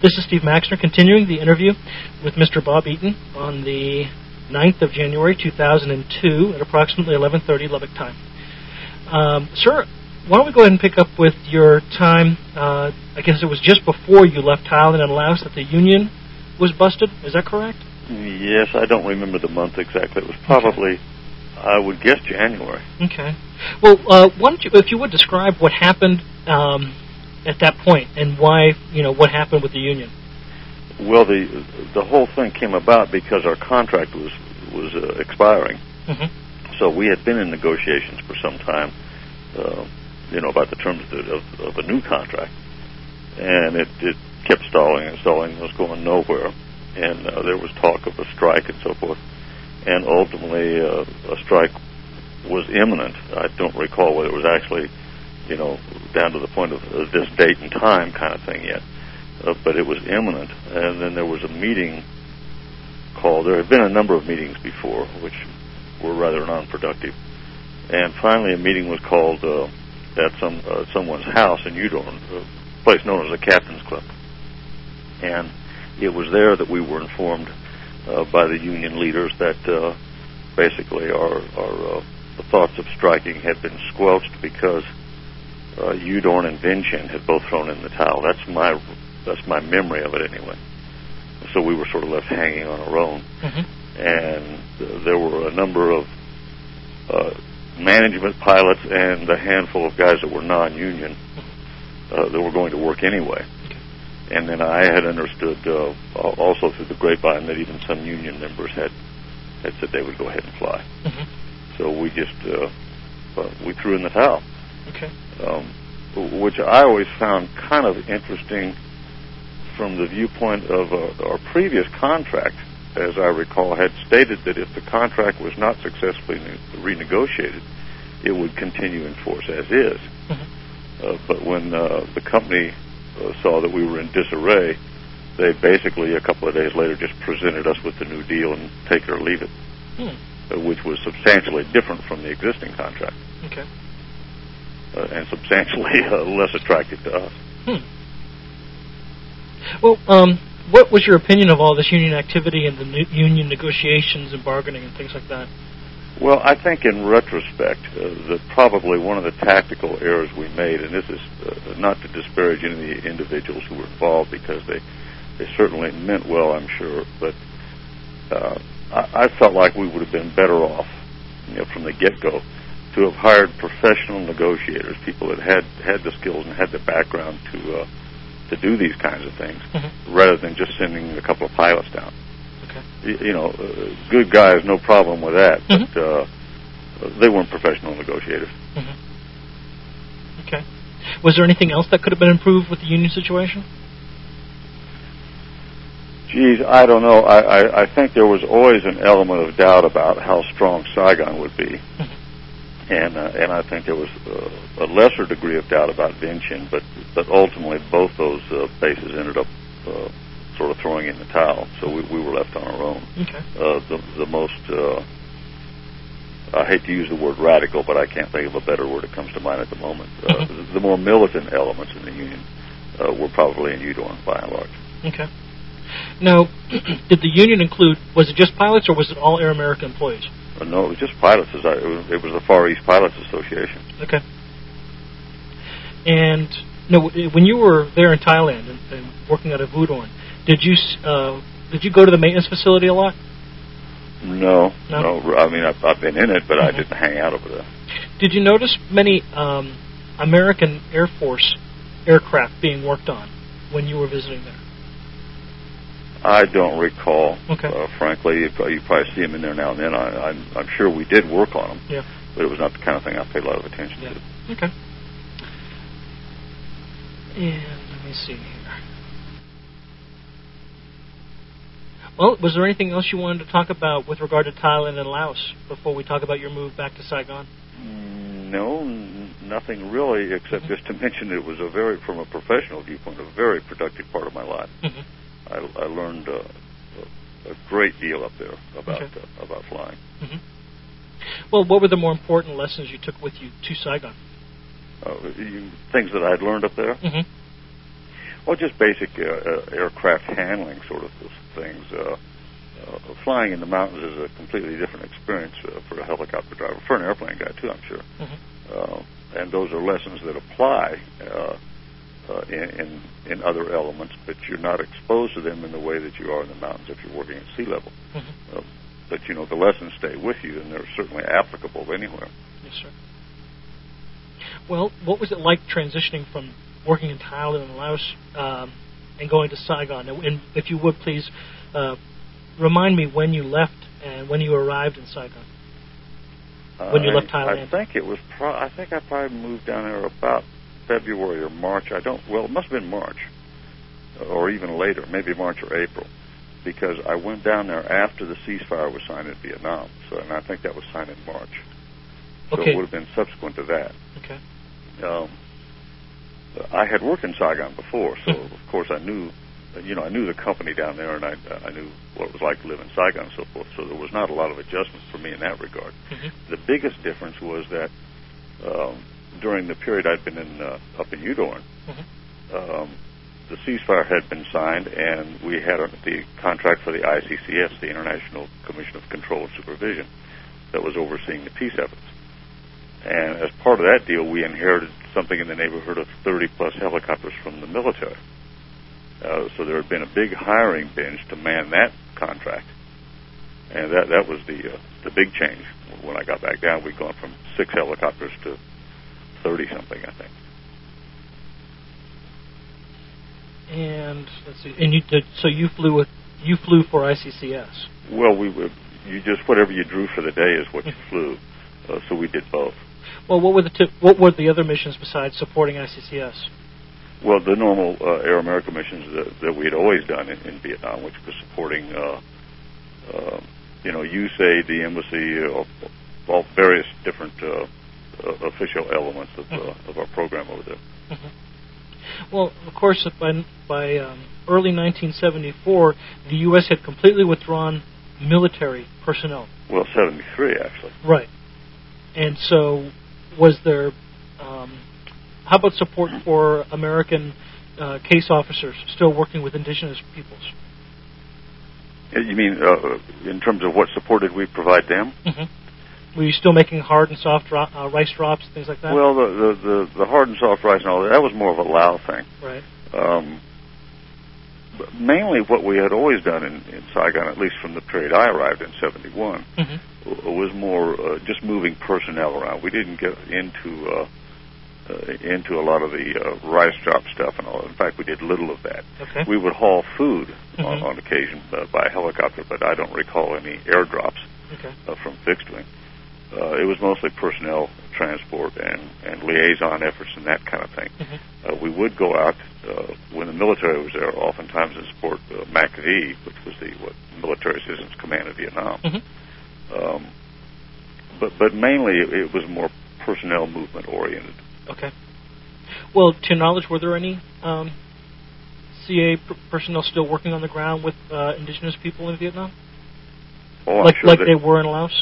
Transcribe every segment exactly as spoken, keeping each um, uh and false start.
This is Steve Maxner continuing the interview with Mister Bob Eaton on the ninth of January two thousand two at approximately eleven thirty Lubbock time. Um, sir, why don't we go ahead and pick up with your time, uh, I guess it was just before you left Thailand and Laos that the union was busted, is that correct? Yes, I don't remember the month exactly. It was probably, okay. I would guess January. Okay. Well, uh, why don't you, if you would describe what happened um, at that point and why, you know, what happened with the union? Well, the the whole thing came about because our contract was was uh, expiring. Mm-hmm. So we had been in negotiations for some time, uh, you know, about the terms of, the, of, of a new contract, and it, it kept stalling and stalling. It was going nowhere, and uh, there was talk of a strike and so forth, and ultimately uh, a strike was imminent. I don't recall whether it was actually, you know, down to the point of uh, this date and time kind of thing yet, uh, but it was imminent. And then there was a meeting called. There had been a number of meetings before, which were rather non-productive, and finally a meeting was called uh, at some uh, someone's house in Udon, a place known as the Captain's Club, and it was there that we were informed uh, by the union leaders that uh, basically our, our uh, the thoughts of striking had been squelched because uh, Udon and Vientiane had both thrown in the towel. That's my that's my memory of it anyway. So we were sort of left hanging on our own. Mm-hmm. And uh, there were a number of uh, management pilots and a handful of guys that were non-union uh, that were going to work anyway. Okay. And then I had understood uh, also through the grapevine that even some union members had, had said they would go ahead and fly. Mm-hmm. So we just uh, uh, we threw in the towel. Okay. Um, which I always found kind of interesting from the viewpoint of uh, our previous contract, as I recall, had stated that if the contract was not successfully ne- renegotiated, it would continue in force as is. Mm-hmm. Uh, but when uh, the company uh, saw that we were in disarray, they basically, a couple of days later, just presented us with the new deal and take it or leave it, hmm. uh, which was substantially different from the existing contract. Okay. Uh, and substantially uh, less attractive to us. Hmm. Well, um, what was your opinion of all this union activity and the new union negotiations and bargaining and things like that? Well, I think in retrospect uh, that probably one of the tactical errors we made, and this is uh, not to disparage any of the individuals who were involved because they, they certainly meant well, I'm sure, but uh, I, I felt like we would have been better off, you know, from the get-go to have hired professional negotiators, people that had, had the skills and had the background to uh, to do these kinds of things, mm-hmm. rather than just sending a couple of pilots down. Okay. You, you know, uh, good guys, no problem with that, mm-hmm. but uh, they weren't professional negotiators. Mm-hmm. Okay. Was there anything else that could have been improved with the union situation? Geez, I don't know. I, I, I think there was always an element of doubt about how strong Saigon would be. Mm-hmm. And uh, and I think there was uh, a lesser degree of doubt about Vientiane, but but ultimately both those uh, bases ended up uh, sort of throwing in the towel, so we, we were left on our own. Okay. Uh, the the most uh, I hate to use the word radical, but I can't think of a better word that comes to mind at the moment. Uh, mm-hmm. the, the more militant elements in the union uh, were probably in Udon by and large. Okay. Now, did the union include? Was it just pilots, or was it all Air America employees? Uh, no, it was just pilots. It was, it was the Far East Pilots Association. Okay. And no, when you were there in Thailand and, and working out of Udon, did you uh, did you go to the maintenance facility a lot? No, no. no I mean, I've, I've been in it, but mm-hmm. I didn't hang out over there. Did you notice many um, American Air Force aircraft being worked on when you were visiting there? I don't recall, okay. uh, frankly. You probably, you probably see them in there now and then. I, I'm, I'm sure we did work on them, yeah. but it was not the kind of thing I paid a lot of attention yeah. to. Okay. And let me see here. Well, was there anything else you wanted to talk about with regard to Thailand and Laos before we talk about your move back to Saigon? Mm, no, n- nothing really, except mm-hmm. just to mention it was a very, from a professional viewpoint, a very productive part of my life. Mm-hmm. I, I learned uh, a, a great deal up there about okay. uh, about flying. Mm-hmm. Well, what were the more important lessons you took with you to Saigon? Uh, you, things that I'd learned up there? Mm-hmm. Well, just basic uh, uh, aircraft handling sort of things. Uh, uh, flying in the mountains is a completely different experience uh, for a helicopter driver, for an airplane guy too, I'm sure. Mm-hmm. Uh, and those are lessons that apply uh, uh, in, in in other elements, but you're not exposed to them in the way that you are in the mountains if you're working at sea level. Mm-hmm. Uh, but, you know, the lessons stay with you, and they're certainly applicable anywhere. Yes, sir. Well, what was it like transitioning from working in Thailand and Laos um, and going to Saigon? And if you would, please uh, remind me when you left and when you arrived in Saigon. When you I, left Thailand. I think it was. Pro- I think I probably moved down there about February or March. I don't. Well, it must have been March, or even later, maybe March or April, because I went down there after the ceasefire was signed in Vietnam. So, and I think that was signed in March. So okay. It would have been subsequent to that. Okay. Um, I had worked in Saigon before, so of course I knew, you know, I knew the company down there, and I, I knew what it was like to live in Saigon and so forth. So there was not a lot of adjustment for me in that regard. Mm-hmm. The biggest difference was that um, during the period I'd been in uh, up in Udorn, mm-hmm. um, the ceasefire had been signed, and we had a, the contract for the I C C S, the International Commission of Control and Supervision, that was overseeing the peace efforts. And as part of that deal, we inherited something in the neighborhood of thirty-plus helicopters from the military. Uh, so there had been a big hiring binge to man that contract. And that that was the uh, the big change. When I got back down, we'd gone from six helicopters to thirty-something, I think. And let's see. And you did, so you flew with you flew for I C C S. Well, we were, you just whatever you drew for the day is what you flew. Uh, so we did both. Well, what were the t- what were the other missions besides supporting I C C S? Well, the normal uh, Air America missions that, that we had always done in, in Vietnam, which was supporting, uh, uh, you know, U S A I D, the embassy, uh, all various different uh, uh, official elements of, uh, of our program over there. Mm-hmm. Well, of course, by, by um, early nineteen seventy-four, the U S had completely withdrawn military personnel. Well, seventy-three, actually. Right. And so, was there, um, how about support for American uh, case officers still working with indigenous peoples? You mean uh, in terms of what support did we provide them? Mm-hmm. Were you still making hard and soft dro- uh, rice drops, things like that? Well, the, the, the, the hard and soft rice and all that, that was more of a Lao thing. Right. Um, but mainly what we had always done in, in Saigon, at least from the period I arrived in seventy-one, mm-hmm. was more uh, just moving personnel around. We didn't get into uh, uh, into a lot of the uh, rice drop stuff and all. In fact, we did little of that. Okay. We would haul food mm-hmm. on, on occasion uh, by helicopter, but I don't recall any airdrops okay. uh, from fixed wing. Uh, it was mostly personnel transport and, and liaison efforts and that kind of thing. Mm-hmm. Uh, we would go out uh, when the military was there, oftentimes in support uh, M A C V, which was the what, Military Assistance Command of Vietnam. Mm-hmm. Um, but but mainly it, it was more personnel movement oriented. Okay. Well, to your knowledge, were there any um, C A p- personnel still working on the ground with uh, indigenous people in Vietnam? Oh, I'm like sure like they, they were in Laos?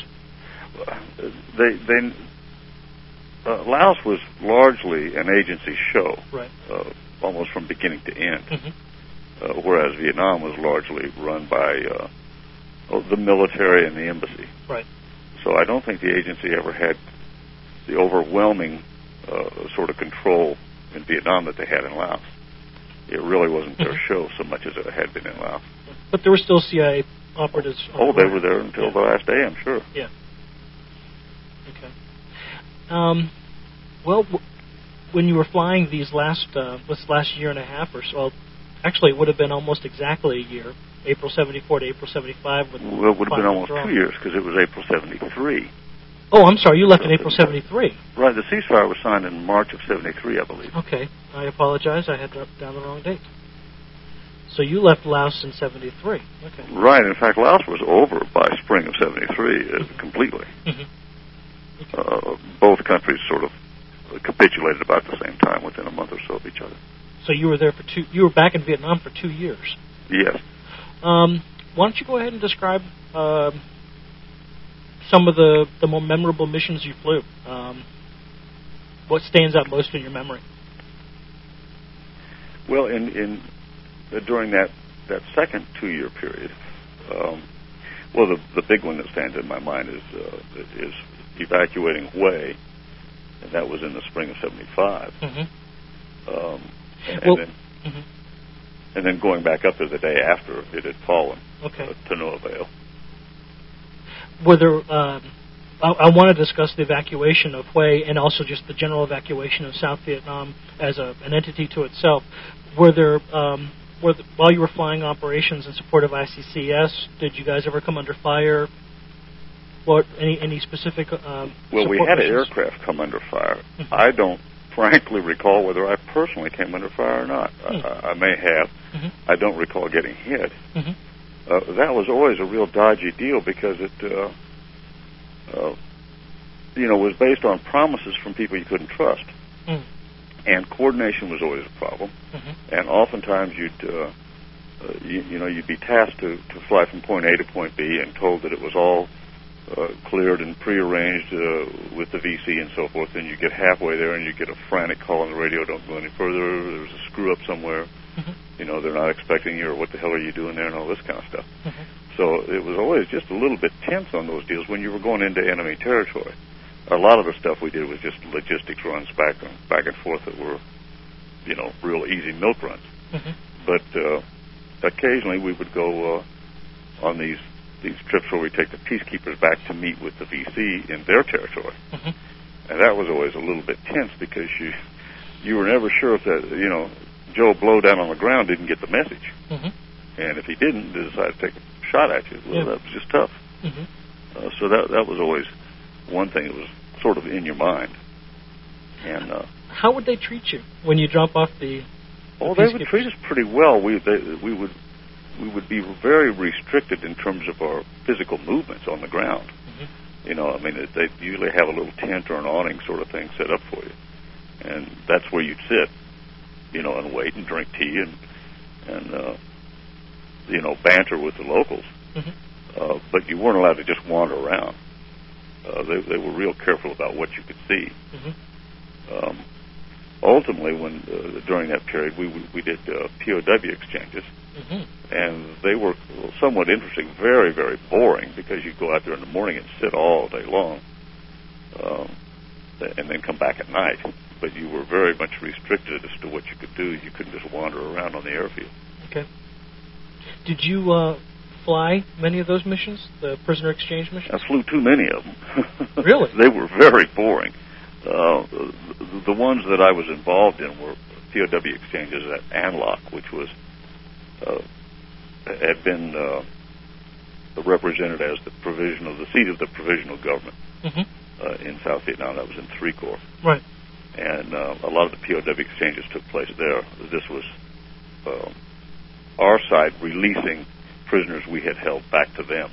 They they uh, Laos was largely an agency show, right? Uh, almost from beginning to end. Mm-hmm. Uh, whereas Vietnam was largely run by uh, the military and the embassy. Right. So I don't think the agency ever had the overwhelming uh, sort of control in Vietnam that they had in Laos. It really wasn't their mm-hmm. show so much as it had been in Laos. But there were still C I A operatives. Oh, they were there until yeah. the last day, I'm sure. Yeah. Okay. Um, well, w- when you were flying these last uh, this last year and a half or so, well, actually it would have been almost exactly a year, April seventy-four to April seventy-five. With well, it would have been almost withdrawal. two years because it was April seventy-three. Oh, I'm sorry, you left in April seventy-three. Right, the ceasefire was signed in March of seventy-three, I believe. Okay, I apologize, I had down the wrong date. So you left Laos in seventy-three. Okay. Right, in fact, Laos was over by spring of seventy-three uh, mm-hmm. completely. Mm-hmm. Okay. Uh, both countries sort of capitulated about the same time, within a month or so of each other. So you were there for two. You were back in Vietnam for two years. Yes. Um, why don't you go ahead and describe uh, some of the, the more memorable missions you flew? Um, what stands out most in your memory? Well, in, in uh, during that, that second two-year period, um, well, the the big one that stands in my mind is uh, is evacuating Hue, and that was in the spring of seventy-five. Mm-hmm. Um, and, well, and then mm-hmm. and then going back up there the day after it had fallen, okay. uh, to no avail. Were there? Um, I, I want to discuss the evacuation of Hue and also just the general evacuation of South Vietnam as a, an entity to itself. Were there? Um, were the, while you were flying operations in support of I C C S, did you guys ever come under fire? What any any specific? Um, well, we had missions? an aircraft come under fire. Mm-hmm. I don't frankly recall whether I personally came under fire or not. Mm-hmm. I, I may have. Mm-hmm. I don't recall getting hit. Mm-hmm. Uh, that was always a real dodgy deal because it, uh, uh, you know, was based on promises from people you couldn't trust, mm. and coordination was always a problem. Mm-hmm. And oftentimes you'd, uh, uh, you, you know, you'd be tasked to, to fly from point A to point B and told that it was all uh, cleared and prearranged uh, with the V C and so forth. And you get halfway there and you get a frantic call on the radio: "Don't go any further. There's a screw up somewhere." Mm-hmm. You know, they're not expecting you, or what the hell are you doing there, and all this kind of stuff. Mm-hmm. So it was always just a little bit tense on those deals when you were going into enemy territory. A lot of the stuff we did was just logistics runs back and back and forth that were, you know, real easy milk runs. Mm-hmm. But uh, occasionally we would go uh, on these these trips where we take the peacekeepers back to meet with the V C in their territory, mm-hmm. and that was always a little bit tense because you you were never sure if that, you know, Joe Blow down on the ground didn't get the message. Mm-hmm. And if he didn't, they decided to take a shot at you. Well, yeah. That was just tough. Mm-hmm. Uh, so that that was always one thing that was sort of in your mind. And uh, how would they treat you when you drop off the? the oh, they would treat us pretty well. We they, we would we would be very restricted in terms of our physical movements on the ground. Mm-hmm. You know, I mean, they usually have a little tent or an awning sort of thing set up for you, and that's where you'd sit. You know, and wait and drink tea and and uh, you know, banter with the locals. Mm-hmm. Uh, but you weren't allowed to just wander around. Uh, they they were real careful about what you could see. Mm-hmm. Um, ultimately, when uh, during that period, we we did uh, P O W exchanges, mm-hmm. and they were somewhat interesting, very very boring because you'd go out there in the morning and sit all day long, um, and then come back at night. But you were very much restricted as to what you could do. You couldn't just wander around on the airfield. Okay. Did you uh, fly many of those missions, the prisoner exchange missions? I flew too many of them. Really? They were very boring. Uh, the, the ones that I was involved in were P O W exchanges at Anlock, which was uh, had been uh, represented as the provisional, the seat of the provisional government mm-hmm. uh, in South Vietnam. That was in Three Corps. Right. And uh, a lot of the P O W exchanges took place there. This was uh, our side releasing prisoners we had held back to them.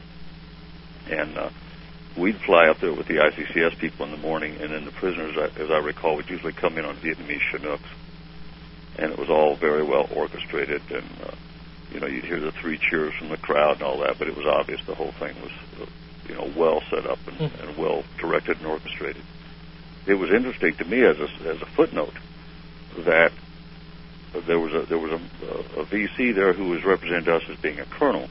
And uh, we'd fly up there with the I C C S people in the morning, and then the prisoners, as I recall, would usually come in on Vietnamese Chinooks. And it was all very well orchestrated, and, uh, you know, you'd hear the three cheers from the crowd and all that, but it was obvious the whole thing was, uh, you know, well set up and, mm-hmm. and well directed and orchestrated. It was interesting to me as a, as a footnote that there was a there was a, a V C there who was represented us as being a colonel,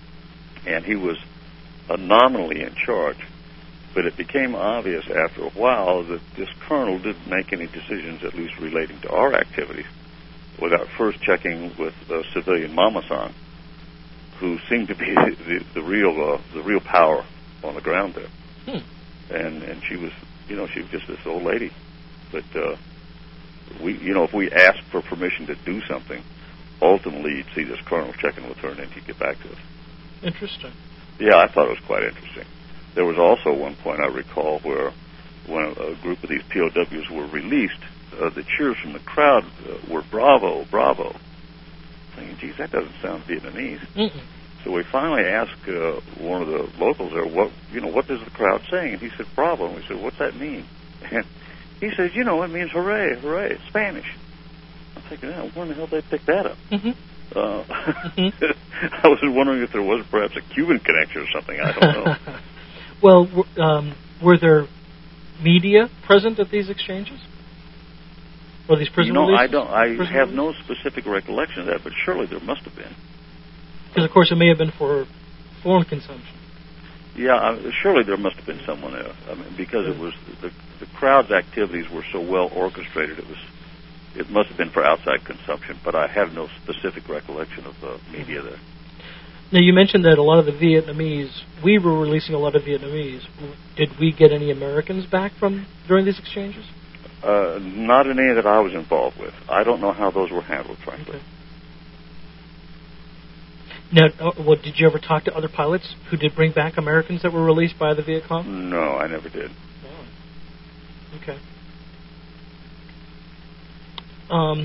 and he was uh, nominally in charge. But it became obvious after a while that this colonel didn't make any decisions, at least relating to our activities, without first checking with uh, civilian Mama-san, who seemed to be the, the real uh, the real power on the ground there. Hmm. And and she was. You know, she was just this old lady. But, uh, we, you know, if we asked for permission to do something, ultimately you'd see this colonel checking with her and then he'd get back to us. Interesting. Yeah, I thought it was quite interesting. There was also one point I recall where when a group of these P O Ws were released, uh, the cheers from the crowd uh, were bravo, bravo. Thinking, geez, that doesn't sound Vietnamese. Mm-mm. So we finally asked uh, one of the locals there, what you know, what does the crowd saying? And he said, bravo. And we said, what's that mean? And he says, you know, it means hooray, hooray, Spanish. I'm thinking, oh, where in the hell did they pick that up? Mm-hmm. Uh, mm-hmm. I was wondering if there was perhaps a Cuban connection or something. I don't know. Well, um, were there media present at these exchanges? Or these prison you know, releases? I don't. I prison have releases? no specific recollection of that, but surely there must have been. Because, of course, it may have been for foreign consumption. Yeah, uh, surely there must have been someone there. I mean, because it was the the crowd's activities were so well orchestrated. It was it must have been for outside consumption, but I have no specific recollection of the media there. Now, you mentioned that a lot of the Vietnamese, we were releasing a lot of Vietnamese. Did we get any Americans back from during these exchanges? Uh, not in any that I was involved with. I don't know how those were handled, frankly. Okay. Now, uh, well, did you ever talk to other pilots who did bring back Americans that were released by the Viet Cong? No, I never did. Oh. Okay. Um,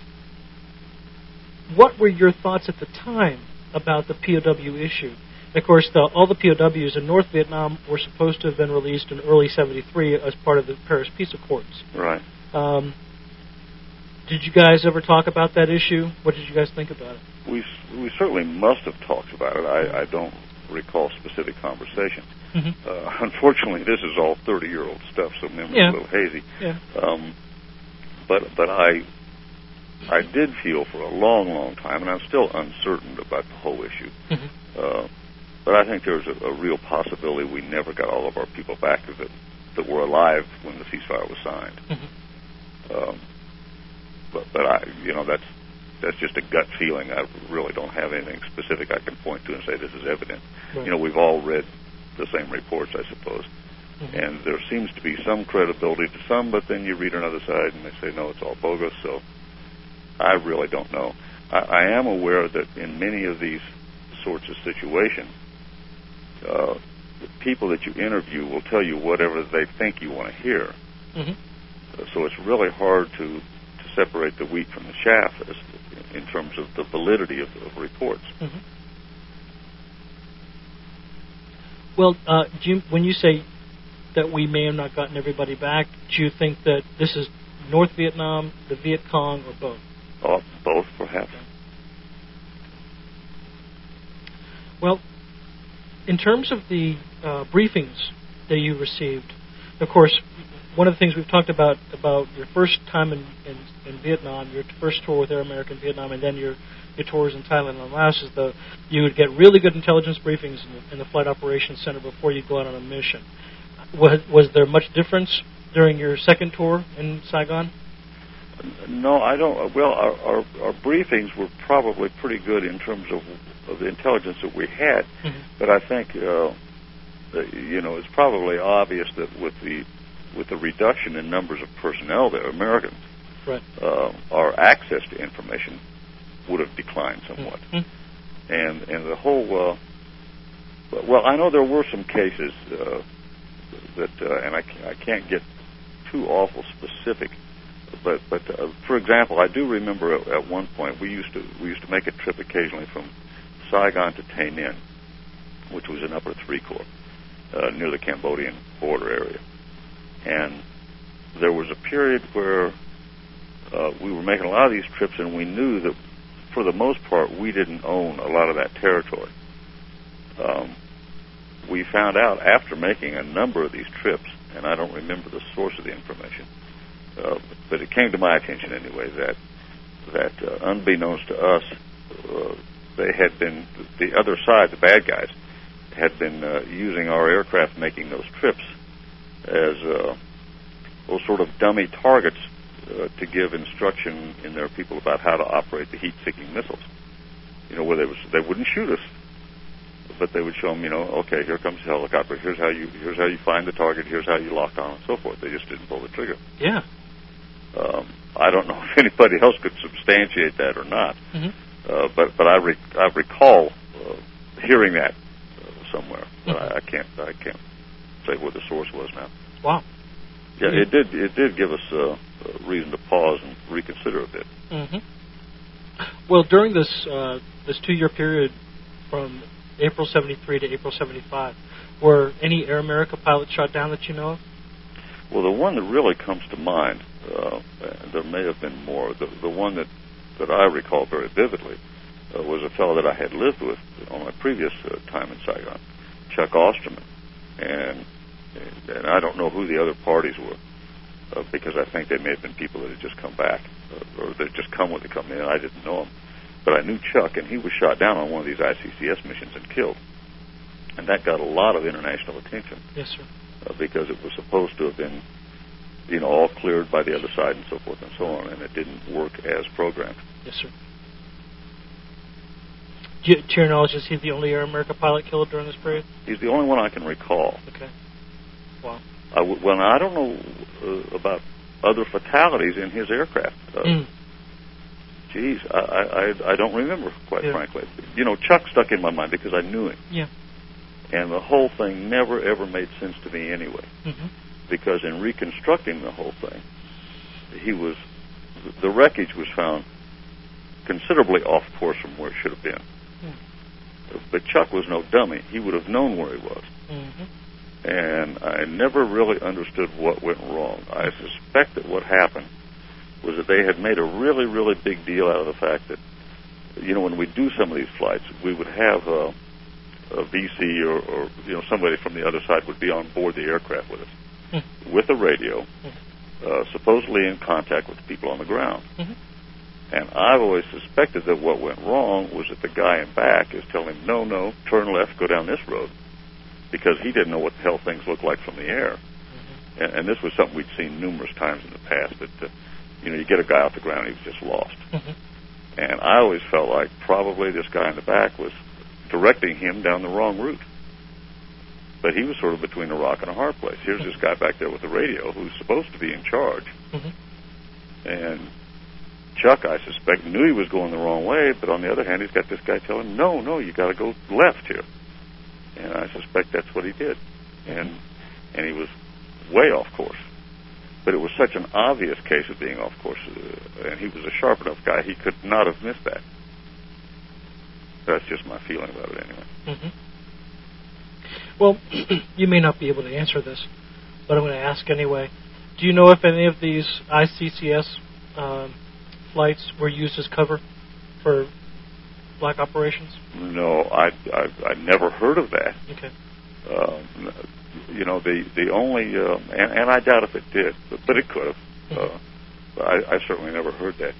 what were your thoughts at the time about the P O W issue? Of course, the, all the P O Ws in North Vietnam were supposed to have been released in early seventy-three as part of the Paris Peace Accords. Right. Um, did you guys ever talk about that issue? What did you guys think about it? We we certainly must have talked about it. I, I don't recall specific conversation. Mm-hmm. Uh, unfortunately, this is all thirty-year-old stuff, so memory's yeah. a little hazy. Yeah. Um, but but I I did feel for a long, long time, and I'm still uncertain about the whole issue. Mm-hmm. Uh, but I think there's a, a real possibility we never got all of our people back that that were alive when the ceasefire was signed. Mm-hmm. Um, but but I you know that's that's just a gut feeling. I really don't have anything specific I can point to and say this is evident. Right. You know, we've all read the same reports, I suppose. Mm-hmm. And there seems to be some credibility to some, but then you read another side and they say, no, it's all bogus. So I really don't know. I, I am aware that in many of these sorts of situations, uh, the people that you interview will tell you whatever they think you want to hear. Mm-hmm. Uh, so it's really hard to, to separate the wheat from the chaff as, in terms of the validity of, of reports. Mm-hmm. Well, uh, do you, when you say that we may have not gotten everybody back, do you think that this is North Vietnam, the Viet Cong, or both? Oh, both, perhaps. Okay. Well, in terms of the uh, briefings that you received, of course, one of the things we've talked about about your first time in, in, in Vietnam, your first tour with Air America in Vietnam, and then your your tours in Thailand and Laos, is the you would get really good intelligence briefings in the, in the Flight Operations Center before you go out on a mission. Was, was there much difference during your second tour in Saigon? No, I don't. Well, our, our, our briefings were probably pretty good in terms of, of the intelligence that we had, mm-hmm. but I think uh, that, you know, it's probably obvious that with the with the reduction in numbers of personnel there, Americans, right. uh, our access to information would have declined somewhat. Mm-hmm. And and the whole, uh, well, I know there were some cases uh, that, uh, and I, I can't get too awful specific, but but uh, for example, I do remember at, at one point we used to we used to make a trip occasionally from Saigon to Tay Ninh, which was in Upper Three Corps, uh, near the Cambodian border area. And there was a period where uh, we were making a lot of these trips, and we knew that, for the most part, we didn't own a lot of that territory. Um, we found out after making a number of these trips, and I don't remember the source of the information, uh, but it came to my attention anyway, that that uh, unbeknownst to us, uh, they had been, the other side, the bad guys, had been uh, using our aircraft making those trips as uh, well, sort of dummy targets uh, to give instruction in their people about how to operate the heat-seeking missiles. You know, where they was they wouldn't shoot us, but they would show them, you know, okay, here comes the helicopter. Here's how you here's how you find the target. Here's how you lock on, and so forth. They just didn't pull the trigger. Yeah. Um, I don't know if anybody else could substantiate that or not, mm-hmm. uh, but but I re- I recall uh, hearing that uh, somewhere, but mm-hmm. I, I can't I can't. say what the source was now. Wow. Yeah, mm-hmm. it did. It did give us uh, a reason to pause and reconsider a bit. Mm-hmm. Well, during this uh, this two-year period, from April seventy-three to April seventy-five, were any Air America pilots shot down that you know of? Well, the one that really comes to mind, uh, there may have been more. The, the one that that I recall very vividly uh, was a fellow that I had lived with on my previous uh, time in Saigon, Chuck Osterman. And and I don't know who the other parties were, uh, because I think they may have been people that had just come back, uh, or that had just come when they come in. I didn't know them. But I knew Chuck, and he was shot down on one of these I C C S missions and killed. And that got a lot of international attention. Yes, sir. Uh, because it was supposed to have been, you know, all cleared by the other side and so forth and so on, and it didn't work as programmed. Yes, sir. Do you, to your knowledge, is he the only Air America pilot killed during this period? He's the only one I can recall. Okay. Wow. I w- well, I don't know uh, about other fatalities in his aircraft. Uh, mm. Geez, I, I, I don't remember, quite yeah. frankly. You know, Chuck stuck in my mind because I knew him. Yeah. And the whole thing never, ever made sense to me anyway. Mm-hmm. Because in reconstructing the whole thing, he was, the wreckage was found considerably off course from where it should have been. Mm. But Chuck was no dummy. He would have known where he was. Mm-hmm. And I never really understood what went wrong. I suspect that what happened was that they had made a really, really big deal out of the fact that, you know, when we do some of these flights, we would have a, a V C or, or, you know, somebody from the other side would be on board the aircraft with us, mm-hmm. with a radio, mm-hmm. uh, supposedly in contact with the people on the ground. Mm-hmm. And I've always suspected that what went wrong was that the guy in back is telling him, no, no, turn left, go down this road, because he didn't know what the hell things looked like from the air. Mm-hmm. And, and this was something we'd seen numerous times in the past, that, uh, you know, you get a guy off the ground, he was just lost. Mm-hmm. And I always felt like probably this guy in the back was directing him down the wrong route. But he was sort of between a rock and a hard place. Here's mm-hmm. this guy back there with the radio who's supposed to be in charge. Mm-hmm. And Chuck, I suspect, knew he was going the wrong way, but on the other hand, he's got this guy telling him, no, no, you got to go left here. And I suspect that's what he did. And and he was way off course. But it was such an obvious case of being off course, uh, and he was a sharp enough guy, he could not have missed that. That's just my feeling about it anyway. Mm-hmm. Well, you may not be able to answer this, but I'm going to ask anyway. Do you know if any of these I C C S um, flights were used as cover for black operations? No, I I I never heard of that. Okay. Um, you know, the the only uh, and, and I doubt if it did, but, but it could have. Mm-hmm. Uh, I, I certainly never heard that.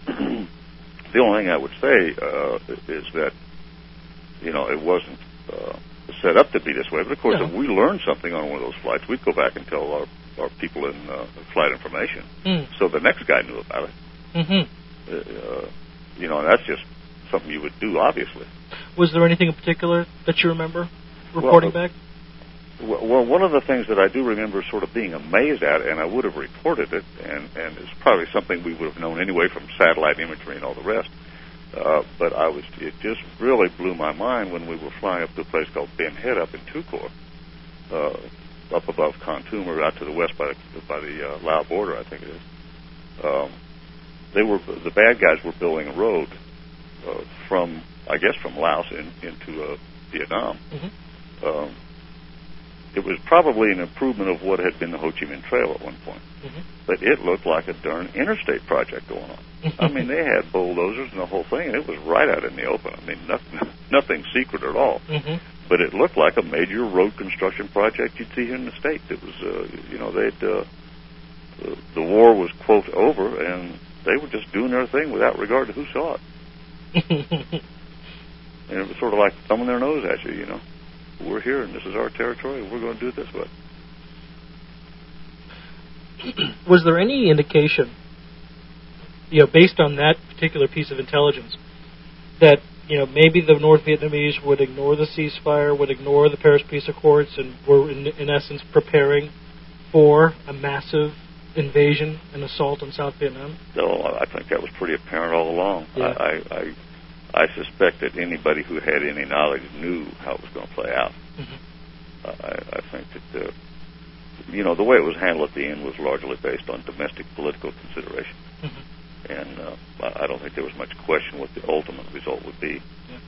The only thing I would say uh, is that, you know, it wasn't uh, set up to be this way. But of course, no. if we learned something on one of those flights, we'd go back and tell our our people in uh, flight information, mm. so the next guy knew about it. Mm-hmm. Uh, you know, and that's just something you would do, obviously. Was there anything in particular that you remember reporting well, back? Well, one of the things that I do remember sort of being amazed at, and I would have reported it, and, and it's probably something we would have known anyway from satellite imagery and all the rest, uh, but I was it just really blew my mind when we were flying up to a place called Ben Head up in Tukor, uh, up above Khartoum or out to the west by the, by the uh, Lao border, I think it is. Um, they were the bad guys were building a road uh, from, I guess, from Laos in, into uh, Vietnam. Mm-hmm. Um, It was probably an improvement of what had been the Ho Chi Minh Trail at one point. Mm-hmm. But it looked like a darn interstate project going on. I mean, they had bulldozers and the whole thing, and it was right out in the open. I mean, nothing, nothing secret at all. Mm-hmm. But it looked like a major road construction project you'd see here in the States. It was, uh, you know, they'd, uh, the, the war was, quote, over, and they were just doing their thing without regard to who saw it. And it was sort of like thumbing their nose at you, you know. We're here, and this is our territory, and we're going to do it this way. Was there any indication, you know, based on that particular piece of intelligence, that, you know, maybe the North Vietnamese would ignore the ceasefire, would ignore the Paris Peace Accords, and were, in, in essence, preparing for a massive invasion and assault on South Vietnam? No, I think that was pretty apparent all along. Yeah. I... I, I I suspect that anybody who had any knowledge knew how it was going to play out. Mm-hmm. Uh, I, I think that, uh, you know, the way it was handled at the end was largely based on domestic political consideration. Mm-hmm. And uh, I don't think there was much question what the ultimate result would be.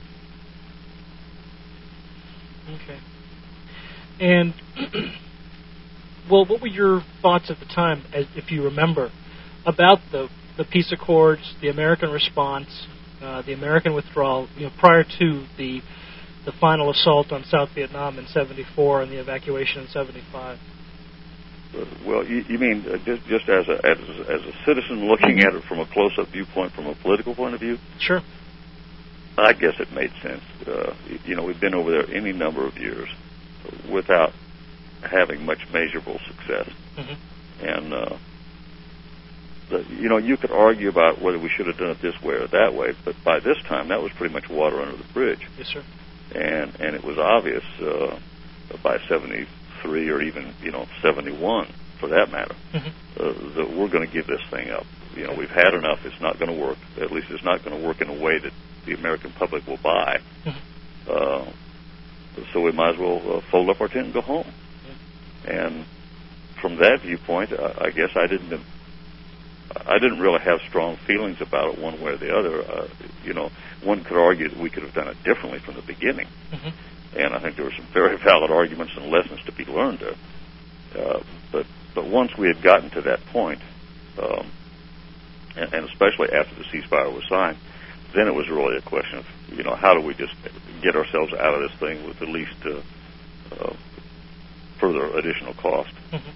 Yeah. Okay. And, well, what were your thoughts at the time, as, if you remember, about the, the peace accords, the American response, Uh, the American withdrawal, you know, prior to the the final assault on South Vietnam in seventy-four and the evacuation in seventy-five? Uh, well, you, you mean uh, just just as a as, as a citizen looking mm-hmm. at it from a close-up viewpoint, from a political point of view? Sure. I guess it made sense. Uh, you know, we've been over there any number of years without having much measurable success. Mm-hmm. And, uh, the, you know, you could argue about whether we should have done it this way or that way, but by this time, that was pretty much water under the bridge. Yes, sir. And and it was obvious uh, by seventy-three or even, you know, seventy-one, for that matter, mm-hmm. uh, that we're going to give this thing up. You know, we've had enough. It's not going to work. At least it's not going to work in a way that the American public will buy. Mm-hmm. Uh, so we might as well uh, fold up our tent and go home. Mm-hmm. And from that viewpoint, I, I guess I didn't. I didn't really have strong feelings about it one way or the other. Uh, you know, one could argue that we could have done it differently from the beginning. Mm-hmm. And I think there were some very valid arguments and lessons to be learned there. Uh, but but once we had gotten to that point, um, and, and especially after the ceasefire was signed, then it was really a question of, you know, how do we just get ourselves out of this thing with the least uh, uh, further additional cost. Mm-hmm.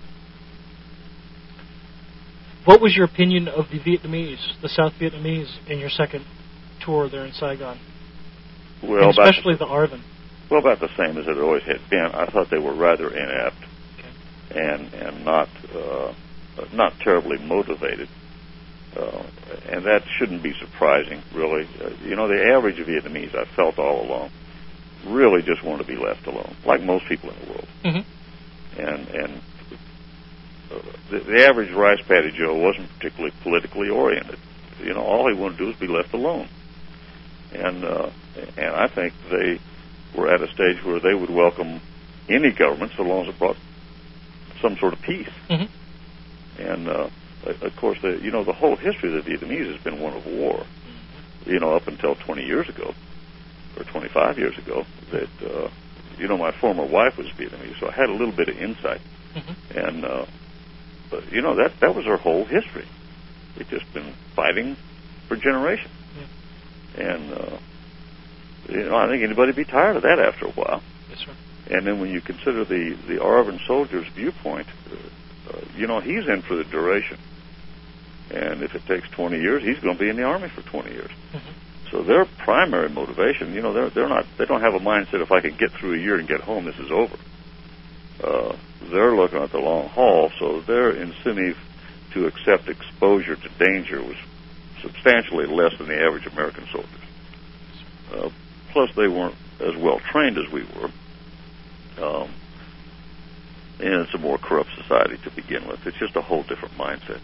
What was your opinion of the Vietnamese, the South Vietnamese, in your second tour there in Saigon? Well, and especially the, the A R V N. Well, about the same as it always had been. I thought they were rather inept okay. and and not uh, not terribly motivated, uh, and that shouldn't be surprising, really. Uh, you know, the average Vietnamese, I felt all along, really just wanted to be left alone, like most people in the world. Mm-hmm. And and. The, the average rice paddy Joe wasn't particularly politically oriented. You know, all he wanted to do was be left alone. And uh, and I think they were at a stage where they would welcome any government so long as it brought some sort of peace. Mm-hmm. And uh, of course, the, you know, the whole history of the Vietnamese has been one of war. You know, up until twenty years ago or twenty-five years ago, that uh, you know, my former wife was Vietnamese, so I had a little bit of insight. Mm-hmm. And uh, But, you know, that that was our whole history. We've just been fighting for generations. Yeah. And, uh, you know, I think anybody would be tired of that after a while. Yes, sir. And then when you consider the, the A R V N soldier's viewpoint, uh, you know, he's in for the duration. And if it takes twenty years, he's going to be in the Army for twenty years. Mm-hmm. So their primary motivation, you know, they're, they're not, they don't have a mindset, if I can get through a year and get home, this is over. Uh, they're looking at the long haul, so their incentive to accept exposure to danger was substantially less than the average American soldiers. Uh, plus, they weren't as well trained as we were. Um, and it's a more corrupt society to begin with. It's just a whole different mindset.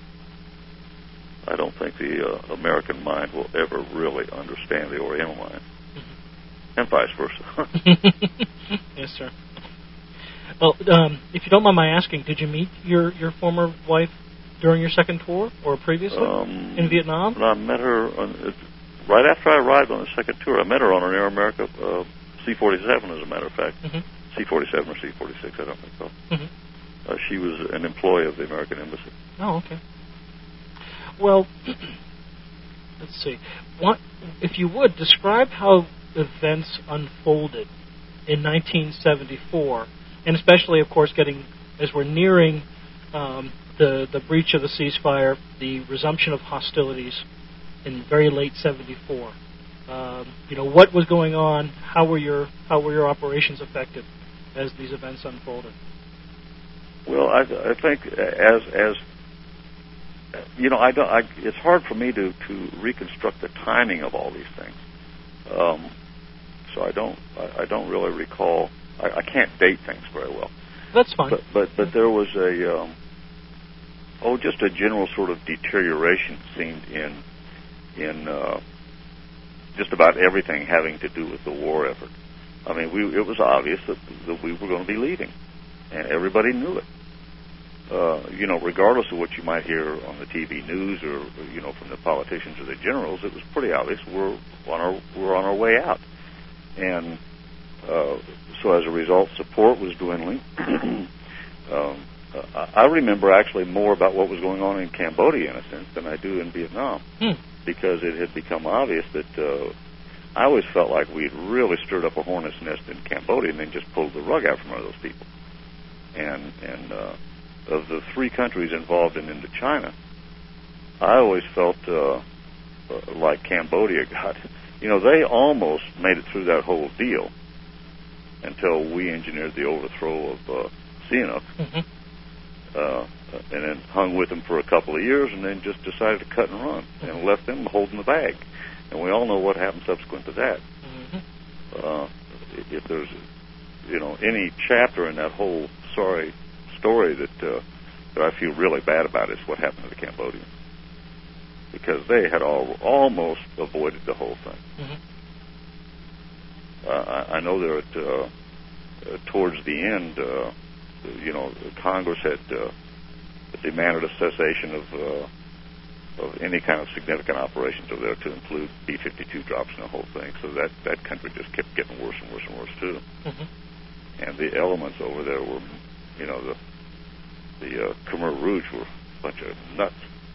I don't think the uh, American mind will ever really understand the Oriental mind, mm-hmm. and vice versa. Yes, sir. Well, um, if you don't mind my asking, did you meet your, your former wife during your second tour or previously um, in Vietnam? I met her on, uh, right after I arrived on the second tour. I met her on an Air America uh, C forty-seven, as a matter of fact. Mm-hmm. C forty-seven or C forty-six, I don't think so. Mm-hmm. Uh, she was an employee of the American Embassy. Oh, okay. Well, let's see. What, if you would, describe how events unfolded in nineteen seventy-four. And especially, of course, getting, as we're nearing um, the the breach of the ceasefire, the resumption of hostilities in very late seventy-four. Um, you know, what was going on? How were your how were your operations affected as these events unfolded? Well, I, I think as as you know, I don't. I, it's hard for me to, to reconstruct the timing of all these things. Um, so I don't I, I don't really recall. I, I can't date things very well. That's fine. But but, but there was a um, oh just a general sort of deterioration seemed in in uh, just about everything having to do with the war effort. I mean, we it was obvious that that we were going to be leaving, and everybody knew it. Uh, you know, regardless of what you might hear on the T V news or you know from the politicians or the generals, it was pretty obvious we're on our we're on our way out, and. Uh, so as a result, support was dwindling. um, I remember actually more about what was going on in Cambodia, in a sense, than I do in Vietnam, hmm. because it had become obvious that uh, I always felt like we had really stirred up a hornet's nest in Cambodia and then just pulled the rug out from under those people. And and uh, of the three countries involved in Indochina, I always felt uh, like Cambodia got. You know, they almost made it through that whole deal until we engineered the overthrow of uh, Sihanouk, mm-hmm. uh, and then hung with them for a couple of years, and then just decided to cut and run, mm-hmm. and left them holding the bag. And we all know what happened subsequent to that. Mm-hmm. Uh, if there's, you know, any chapter in that whole sorry story that uh, that I feel really bad about is what happened to the Cambodians, because they had all, almost avoided the whole thing. Mm-hmm. Uh, I, I know they're at, uh, uh, towards the end, uh, you know, Congress had uh, demanded a cessation of uh, of any kind of significant operations over there, to include B fifty-two drops and the whole thing. So that, that country just kept getting worse and worse and worse too. Mm-hmm. And the elements over there were, you know, the the uh, Khmer Rouge were a bunch of nuts.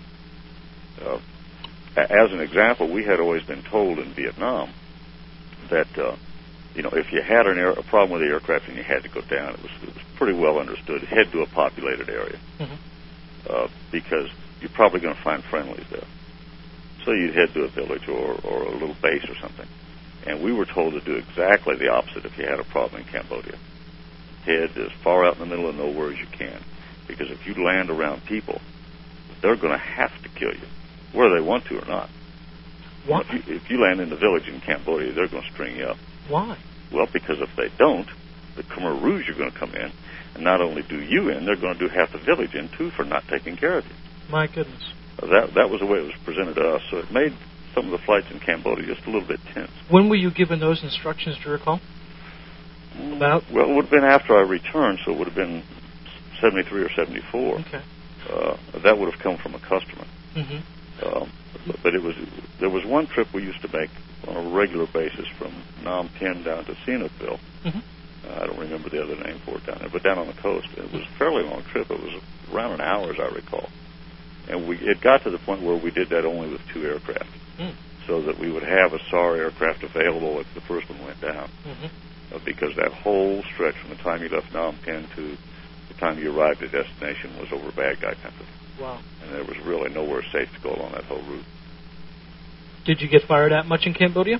Uh, as an example, we had always been told in Vietnam that, uh, you know, if you had an air, a problem with the aircraft and you had to go down, it was, it was pretty well understood. Head to a populated area, mm-hmm. uh, because you're probably going to find friendlies there. So you'd head to a village or, or a little base or something. And we were told to do exactly the opposite if you had a problem in Cambodia. Head as far out in the middle of nowhere as you can. Because if you land around people, they're going to have to kill you, whether they want to or not. Why? If you, if you land in the village in Cambodia, they're going to string you up. Why? Well, because if they don't, the Khmer Rouge are going to come in, and not only do you in, they're going to do half the village in, too, for not taking care of you. My goodness. That that was the way it was presented to us, so it made some of the flights in Cambodia just a little bit tense. When were you given those instructions, do you recall? About? Well, it would have been after I returned, so it would have been seventy-three or seventy-four. Okay. Uh, that would have come from a customer. Mm-hmm. Um, but, but it was there was one trip we used to make on a regular basis from Phnom Penh down to Sihanoukville. Mm-hmm. Uh, I don't remember the other name for it down there, but down on the coast. It was a fairly long trip. It was around an hour, as I recall. And we it got to the point where we did that only with two aircraft, mm. so that we would have a S A R aircraft available if the first one went down. Mm-hmm. Uh, because that whole stretch from the time you left Phnom Penh to the time you arrived at destination was over bad guy country. Wow. And there was really nowhere safe to go along that whole route. Did you get fired at much in Cambodia?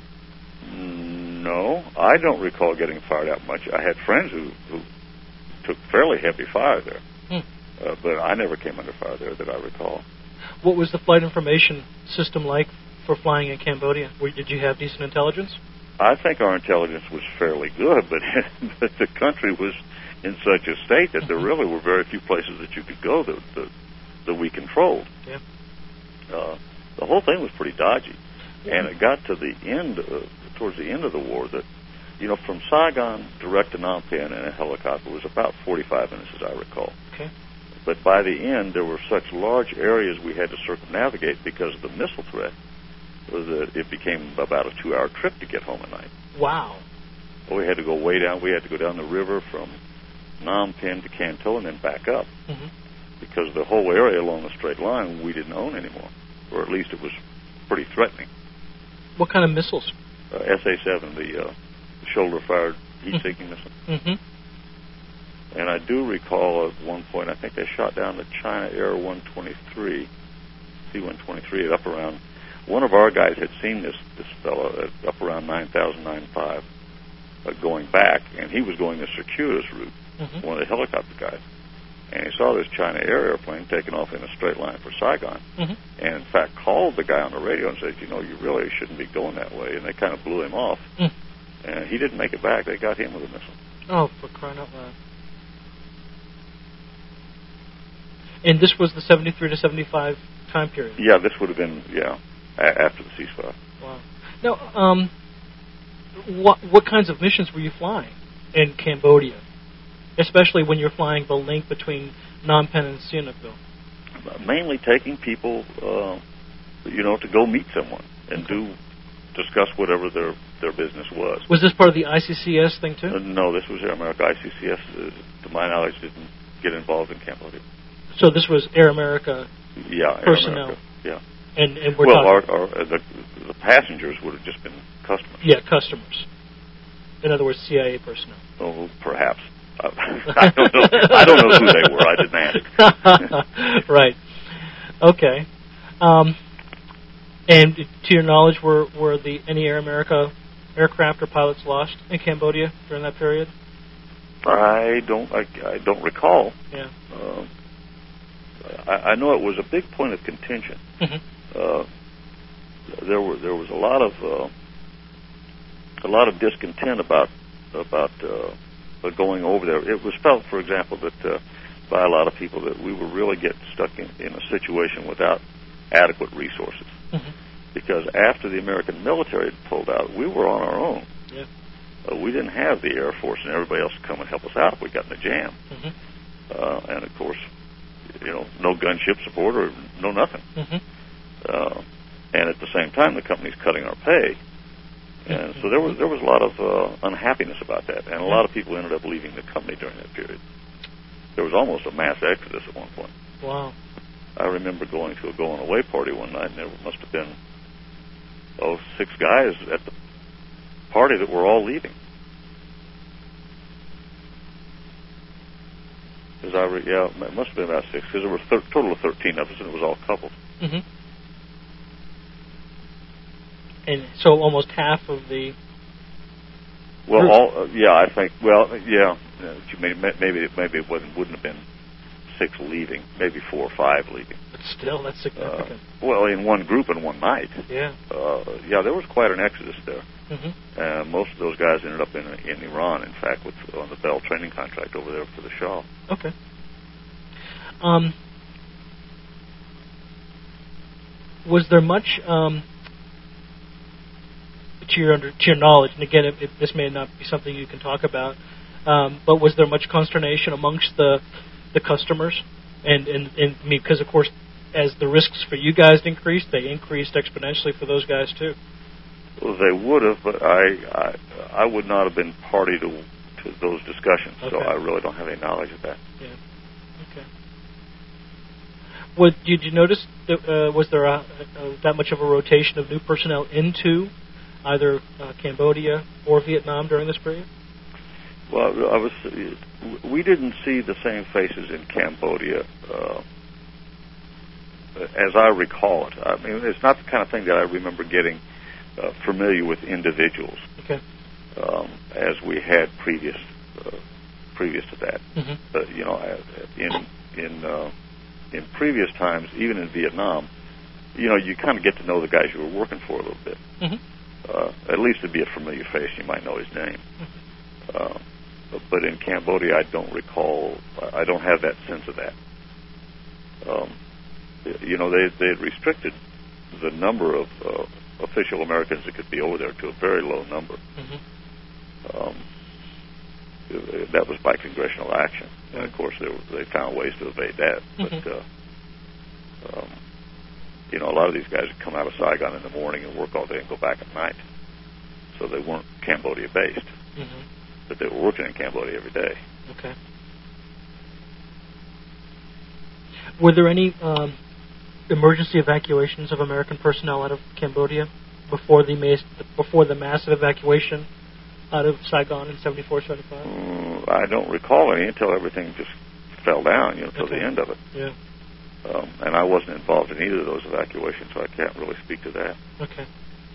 No, I don't recall getting fired at much. I had friends who, who took fairly heavy fire there. Hmm. Uh, but I never came under fire there that I recall. What was the flight information system like for flying in Cambodia? Where, did you have decent intelligence? I think our intelligence was fairly good, but, but the country was in such a state that mm-hmm. there really were very few places that you could go that, that, that we controlled. Yeah. Uh, the whole thing was pretty dodgy. Yeah. And it got to the end, uh, towards the end of the war, that, you know, from Saigon direct to Phnom Penh in a helicopter was about forty-five minutes, as I recall. Okay. But by the end, there were such large areas we had to circumnavigate because of the missile threat that it became about a two-hour trip to get home at night. Wow. Well, we had to go way down. We had to go down the river from Phnom Penh to Can Tho and then back up, mm-hmm. because the whole area along the straight line we didn't own anymore, or at least it was pretty threatening. What kind of missiles? Uh, S A seven, the, uh, the shoulder-fired heat-seeking missile. Mm-hmm. And I do recall at one point, I think they shot down the China Air one twenty-three, C one twenty-three, at up around, one of our guys had seen this, this fellow at up around nine thousand nine hundred five uh, going back, and he was going the circuitous route, mm-hmm. one of the helicopter guys. And he saw this China Air airplane taking off in a straight line for Saigon, mm-hmm. and in fact called the guy on the radio and said, you know, you really shouldn't be going that way, and they kind of blew him off. Mm. And he didn't make it back. They got him with a missile. Oh, for crying out loud. And this was the seventy-three to seventy-five time period? Yeah, this would have been, yeah, a- after the ceasefire. Wow. Now, um, what what kinds of missions were you flying in Cambodia, especially when you're flying the link between Phnom Penh and Sihanoukville? Mainly taking people, uh, you know, to go meet someone and okay. do discuss whatever their their business was. Was this part of the I C C S thing, too? Uh, no, this was Air America. I C C S, uh, to my knowledge, didn't get involved in Cambodia. So this was Air America yeah, personnel? Air America, yeah. And, and we're well, talking... our, our, uh, the, the passengers would have just been customers. Yeah, customers. In other words, C I A personnel. Oh, perhaps. I don't know. I don't know who they were. I didn't ask. Right. Okay. Um, and to your knowledge, were were the any Air America aircraft or pilots lost in Cambodia during that period? I don't. I, I don't recall. Yeah. Uh, I, I know it was a big point of contention. Mm-hmm. Uh, there were there was a lot of uh, a lot of discontent about about uh, going over there. It was felt, for example, that uh, by a lot of people that we were really getting stuck in, in a situation without adequate resources. Mm-hmm. Because after the American military had pulled out, we were on our own. Yeah. Uh, we didn't have the Air Force and everybody else to come and help us out if we got in a jam. Mm-hmm. Uh, and of course, you know, no gunship support or no nothing. Mm-hmm. Uh, and at the same time, the company's cutting our pay. And so there was there was a lot of uh, unhappiness about that, and a lot of people ended up leaving the company during that period. There was almost a mass exodus at one point. Wow! I remember going to a going away party one night, and there must have been oh six guys at the party that were all leaving. Because I re- yeah, it must have been about six, because there were a th- total of thirteen of us, and it was all couples. Mm-hmm. And so almost half of the. Well, group. all uh, yeah, I think. Well, yeah, uh, maybe maybe maybe it wasn't, wouldn't have been six leaving, maybe four or five leaving. But still, that's significant. Uh, well, in one group in one night. Yeah. Uh, yeah, there was quite an exodus there. Mm-hmm. Uh, most of those guys ended up in in Iran. In fact, with on the Bell training contract over there for the Shah. Okay. Um. Was there much? Um, To your, under, to your knowledge, and again, it, it, this may not be something you can talk about, um, but was there much consternation amongst the the customers? And, and, and I mean, because of course, as the risks for you guys increased, they increased exponentially for those guys too. Well, they would have, but I I, I would not have been party to to those discussions, Okay. so I really don't have any knowledge of that. Yeah. Okay. What, did you notice that, uh, was there a, a, that much of a rotation of new personnel into either uh, Cambodia or Vietnam during this period? Well, I was. We didn't see the same faces in Cambodia uh, as I recall it. I mean, it's not the kind of thing that I remember getting uh, familiar with individuals Okay. um, as we had previous uh, previous to that. Mm-hmm. Uh, you know, in in uh, in previous times, even in Vietnam, you know, you kind of get to know the guys you were working for a little bit. Mm-hmm. Uh, at least it'd be a familiar face. You might know his name. Mm-hmm. Uh, but in Cambodia, I don't recall. I don't have that sense of that. Um, you know, they they had restricted the number of uh, official Americans that could be over there to a very low number. Mm-hmm. Um, that was by congressional action, and of course they were, they found ways to evade that. Mm-hmm. But uh, um, you know, a lot of these guys would come out of Saigon in the morning and work all day and go back at night. So they weren't Cambodia based, mm-hmm. but they were working in Cambodia every day. Okay. Were there any um, emergency evacuations of American personnel out of Cambodia before the mass, before the massive evacuation out of Saigon in seventy-four, seventy-five? Mm, I don't recall any until everything just fell down, you know, till okay. the end of it. Yeah. Um, and I wasn't involved in either of those evacuations, so I can't really speak to that. Okay.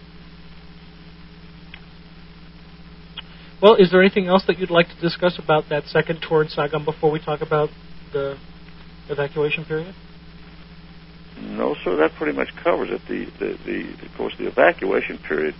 Well, is there anything else that you'd like to discuss about that second tour in Saigon before we talk about the evacuation period? No, sir, that pretty much covers it. The, the, the, of course, the evacuation period,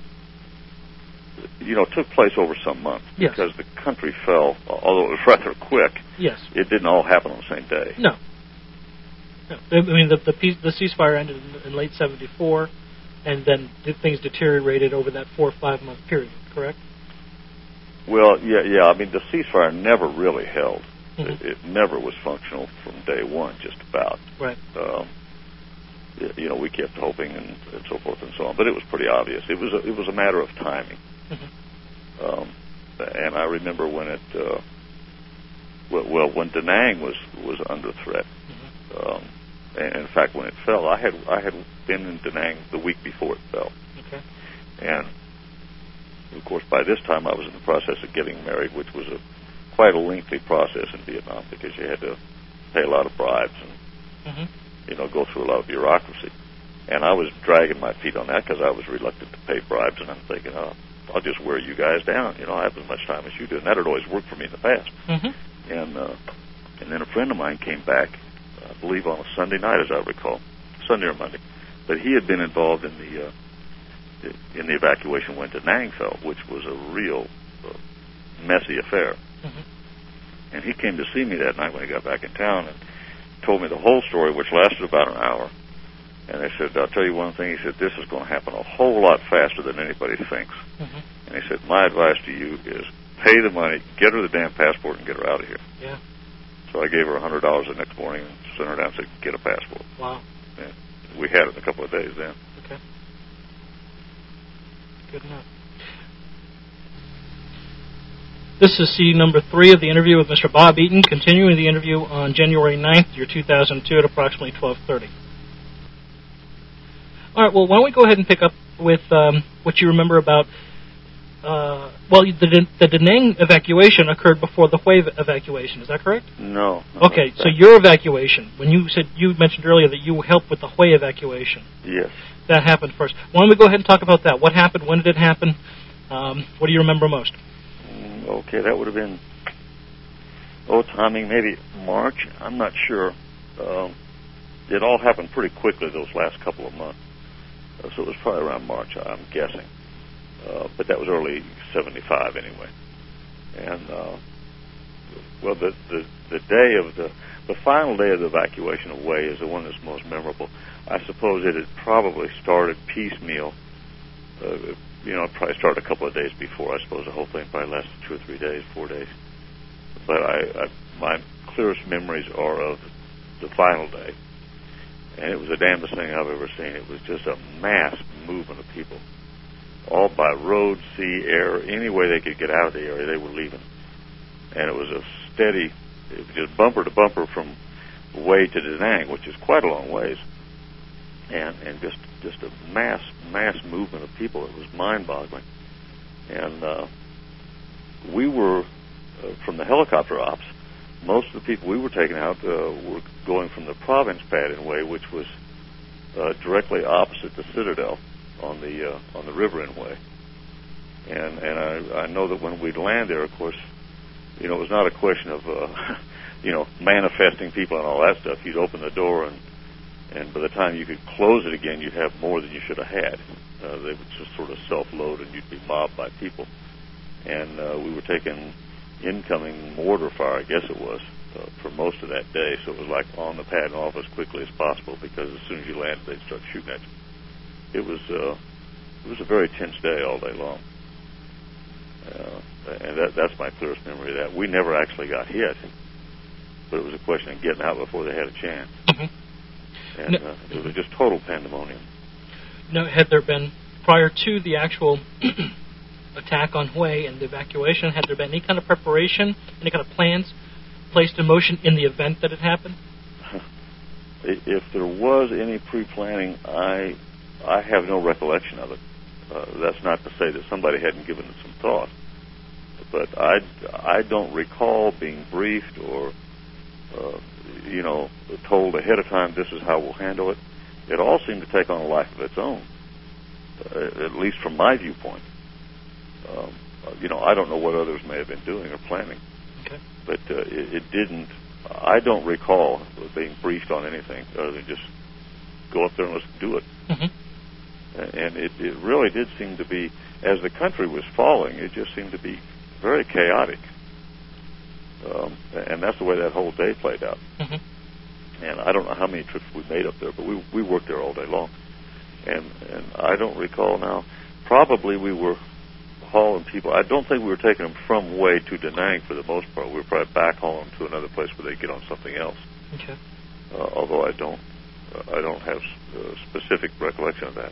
you know, took place over some months yes. because the country fell, although it was rather quick. Yes. It didn't all happen on the same day. No. No. I mean, the the, peace, the ceasefire ended in, in late seventy-four, and then things deteriorated over that four or five month period. Correct? Well, yeah, yeah. I mean, the ceasefire never really held. Mm-hmm. It, it never was functional from day one, just about. Right. Um, you know, we kept hoping and, and so forth and so on, but it was pretty obvious. It was a, it was a matter of timing. Mm-hmm. Um, and I remember when it, uh, well, well, when Da Nang was was under threat. Mm-hmm. Um, and in fact, when it fell, I had I had been in Da Nang the week before it fell. Okay. And of course, by this time, I was in the process of getting married, which was a quite a lengthy process in Vietnam because you had to pay a lot of bribes and, mm-hmm. you know, go through a lot of bureaucracy. And I was dragging my feet on that because I was reluctant to pay bribes, and I'm thinking, oh, I'll just wear you guys down. You know, I have as much time as you do, and that had always worked for me in the past. Mm-hmm. And uh, and then a friend of mine came back, I believe on a Sunday night, as I recall, Sunday or Monday, but he had been involved in the uh, in the evacuation when Da Nang fell, which was a real uh, messy affair. Mm-hmm. And he came to see me that night when he got back in town and told me the whole story, which lasted about an hour. And I said, I'll tell you one thing. He said, this is going to happen a whole lot faster than anybody thinks. Mm-hmm. And he said, my advice to you is pay the money, get her the damn passport, and get her out of here. Yeah. So I gave her one hundred dollars the next morning and sent her down and said, get a passport. Wow. And we had it in a couple of days then. Okay. Good enough. This is C number three of the interview with Mister Bob Eaton, continuing the interview on January ninth, year two thousand two at approximately twelve thirty. All right, well, why don't we go ahead and pick up with um, what you remember about, uh, well, the, the Da Nang evacuation occurred before the Hue evacuation. Is that correct? No. no okay, so your evacuation, when you said, you mentioned earlier that you helped with the Hue evacuation. Yes. That happened first. Why don't we go ahead and talk about that? What happened? When did it happen? Um, what do you remember most? Okay, that would have been, oh, timing, maybe March. I'm not sure. Um, it all happened pretty quickly those last couple of months. Uh, so it was probably around March, I'm guessing. Uh, but that was early seventy-five anyway. And, uh, well, the, the, the day of the, the final day of the evacuation of Hue is the one that's most memorable. I suppose it had probably started piecemeal. Uh, you know, it probably started a couple of days before. I suppose the whole thing probably lasted two or three days, four days. But I, I my clearest memories are of the final day. And it was the damnedest thing I've ever seen. It was just a mass movement of people, all by road, sea, air, any way they could get out of the area, they were leaving. And it was a steady, it was just bumper to bumper from Hue to Da Nang, which is quite a long ways. And and just just a mass mass movement of people. It was mind-boggling. And uh, we were, uh, from the helicopter ops, most of the people we were taking out uh, were going from the province pad in Hue, which was uh, directly opposite the Citadel on the uh, on the river in Hue. And and I, I know that when we'd land there, of course, you know, it was not a question of uh, you know, manifesting people and all that stuff. You'd open the door, and and by the time you could close it again, you'd have more than you should have had. Uh, they would just sort of self-load, and you'd be mobbed by people. And uh, we were taking incoming mortar fire, I guess it was, uh, for most of that day. So it was like on the pad and off as quickly as possible, because as soon as you landed, they'd start shooting at you. It was uh, it was a very tense day all day long. Uh, and that, that's my clearest memory of that. We never actually got hit, but it was a question of getting out before they had a chance. Mm-hmm. And uh, it was just total pandemonium. No, had there been, prior to the actual attack on Hue and the evacuation, had there been any kind of preparation, any kind of plans placed in motion in the event that it happened? If there was any pre-planning, I I have no recollection of it. Uh, that's not to say that somebody hadn't given it some thought, but I, I don't recall being briefed or uh, you know, told ahead of time this is how we'll handle it. It all seemed to take on a life of its own, uh, at least from my viewpoint. Um, you know, I don't know what others may have been doing or planning, okay. but uh, it, it didn't. I don't recall being briefed on anything other than just go up there and let's do it. Mm-hmm. And it, it really did seem to be, as the country was falling, it just seemed to be very chaotic. Um, and that's the way that whole day played out. Mm-hmm. And I don't know how many trips we made up there, but we we worked there all day long. And and I don't recall now. Probably we were hauling people. I don't think we were taking them from Hue to Da Nang for the most part. We were probably backhauling them to another place where they get on something else. Okay. Uh, although I don't, uh, I don't have uh, specific recollection of that.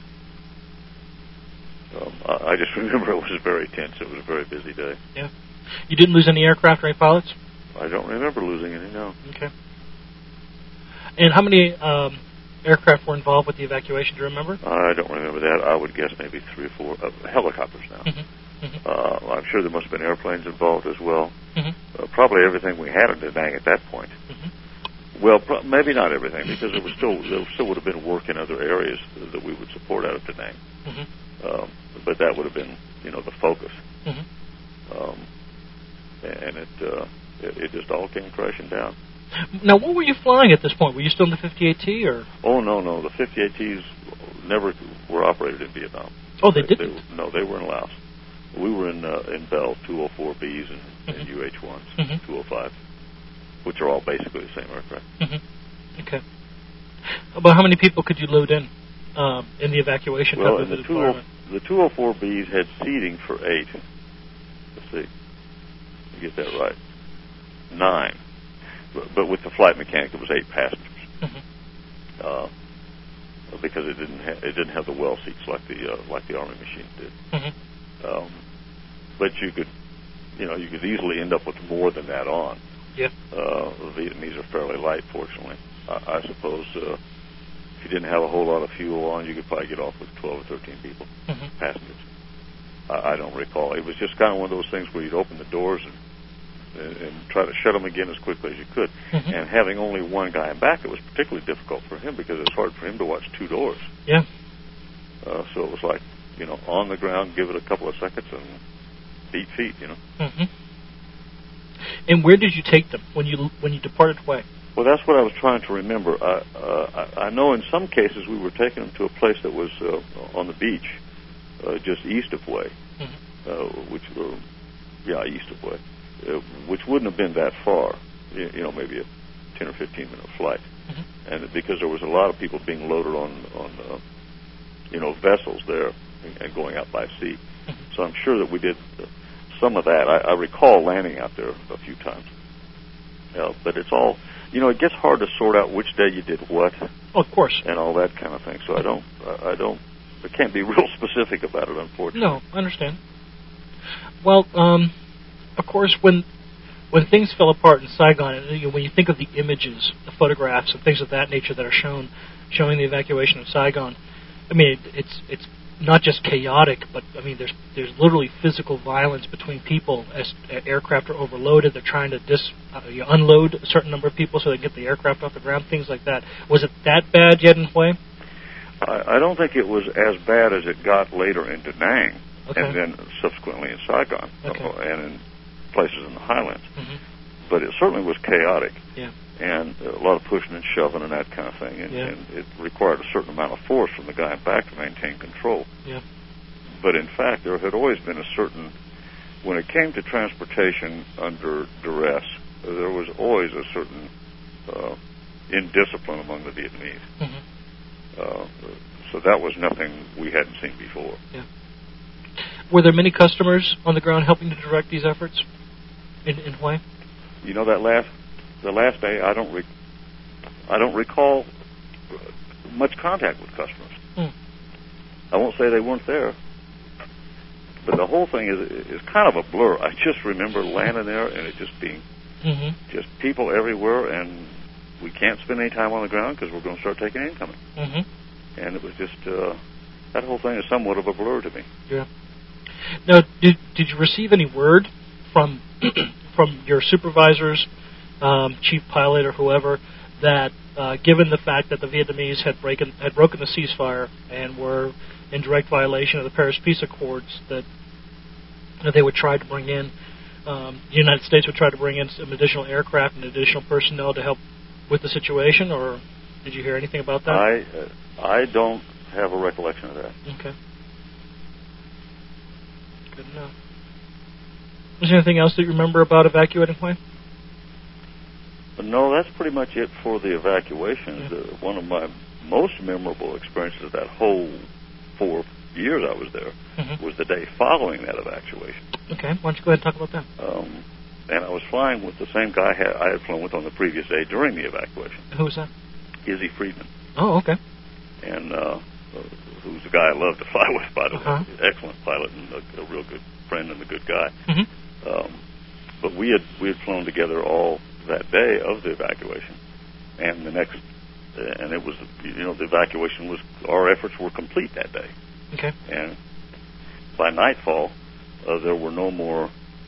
Um, I, I just remember it was very tense. It was a very busy day. Yeah. You didn't lose any aircraft or any pilots? I don't remember losing any, no. Okay. And how many um, aircraft were involved with the evacuation? Do you remember? I don't remember that. I would guess maybe three or four uh, helicopters now. Mm-hmm. Mm-hmm. Uh, I'm sure there must have been airplanes involved as well. Mm-hmm. uh, probably everything we had in Da Nang at that point. Mm-hmm. Well, pro- maybe not everything, because there was still there still would have been work in other areas that we would support out of Da Nang. Mm-hmm. Um, but that would have been, you know, the focus. Mm-hmm. Um, and it, uh, it it just all came crashing down. Now, what were you flying at this point? Were you still in the fifty-eight T, or? Oh no, no, the fifty-eight Ts never were operated in Vietnam. Oh, they, they didn't. They, no, they were in Laos. We were in uh, in Bell two oh four Bs and, mm-hmm. and U H ones, mm-hmm. two oh fives, which are all basically the same aircraft. Mm-hmm. Okay. About how many people could you load in um, in the evacuation? Well, in the, the, the two oh four Bs had seating for eight. Let's see. Let me get that right. Nine. But, but with the flight mechanic, it was eight passengers. Mm-hmm. Uh, because it didn't ha- it didn't have the well seats like the uh, like the Army machines did. Mm-hmm. Um, but you could, you know, you could easily end up with more than that on. Yeah. Uh, the Vietnamese are fairly light, fortunately. I, I suppose uh, if you didn't have a whole lot of fuel on, you could probably get off with twelve or thirteen people, mm-hmm. passengers. I, I don't recall. It was just kind of one of those things where you'd open the doors and and, and try to shut them again as quickly as you could. Mm-hmm. And having only one guy in back, it was particularly difficult for him because it's hard for him to watch two doors. Yeah. Uh, so it was like, you know, on the ground, give it a couple of seconds, and beat feet, you know. Mm-hmm. And where did you take them when you when you departed Hue? Well, that's what I was trying to remember. I, uh, I, I know in some cases we were taking them to a place that was uh, on the beach, uh, just east of Hue, mm-hmm. uh, which, uh, yeah, east of Hue. Uh, which wouldn't have been that far, you, you know, maybe a ten or fifteen minute flight, mm-hmm. and because there was a lot of people being loaded on on uh, you know vessels there and, and going out by sea, mm-hmm. so I'm sure that we did uh, some of that. I, I recall landing out there a few times, uh, but it's all, you know, it gets hard to sort out which day you did what, oh, of course, and all that kind of thing. So I don't, I don't, I can't be real specific about it, unfortunately. No, I understand. Well, um. Of course, when when things fell apart in Saigon, and you know, when you think of the images, the photographs, and things of that nature that are shown, showing the evacuation of Saigon, I mean, it, it's it's not just chaotic, but I mean, there's there's literally physical violence between people as aircraft are overloaded. They're trying to dis uh, you unload a certain number of people so they get the aircraft off the ground. Things like that. Was it that bad yet in Hue? I, I don't think it was as bad as it got later in Da Nang, okay. and then subsequently in Saigon, okay. uh, and in places in the highlands, mm-hmm. but it certainly was chaotic, yeah. and a lot of pushing and shoving and that kind of thing, and, yeah. and it required a certain amount of force from the guy in back to maintain control. Yeah. But in fact, there had always been a certain, when it came to transportation under duress, there was always a certain uh, indiscipline among the Vietnamese. Mm-hmm. Uh, so that was nothing we hadn't seen before. Yeah. Were there many customers on the ground helping to direct these efforts in, in Hue? You know, that last the last day, I don't re- I don't recall much contact with customers. Hmm. I won't say they weren't there, but the whole thing is is kind of a blur. I just remember landing there and it just being mm-hmm. just people everywhere, and we can't spend any time on the ground because we're going to start taking incoming. Mm-hmm. And it was just uh, that whole thing is somewhat of a blur to me. Yeah. Now, did did you receive any word from from your supervisors, um, chief pilot or whoever, that uh, given the fact that the Vietnamese had broken had broken the ceasefire and were in direct violation of the Paris Peace Accords, that, that they would try to bring in um, the United States would try to bring in some additional aircraft and additional personnel to help with the situation, or did you hear anything about that? I uh, I don't have a recollection of that. Okay. Good enough. Was there anything else that you remember about evacuating Hue? No, that's pretty much it for the evacuations. Yeah. Uh, one of my most memorable experiences of that whole four years I was there mm-hmm. was the day following that evacuation. Okay, why don't you go ahead and talk about that? Um, and I was flying with the same guy I had flown with on the previous day during the evacuation. Who was that? Izzy Friedman. Oh, okay. And uh, who's the guy I love to fly with, by the uh-huh. way. Excellent pilot and a, a real good friend and a good guy. Mm-hmm. Um, but we had we had flown together all that day of the evacuation, and the next, and it was, you know, the evacuation was, our efforts were complete that day. Okay. And by nightfall, uh, there were no more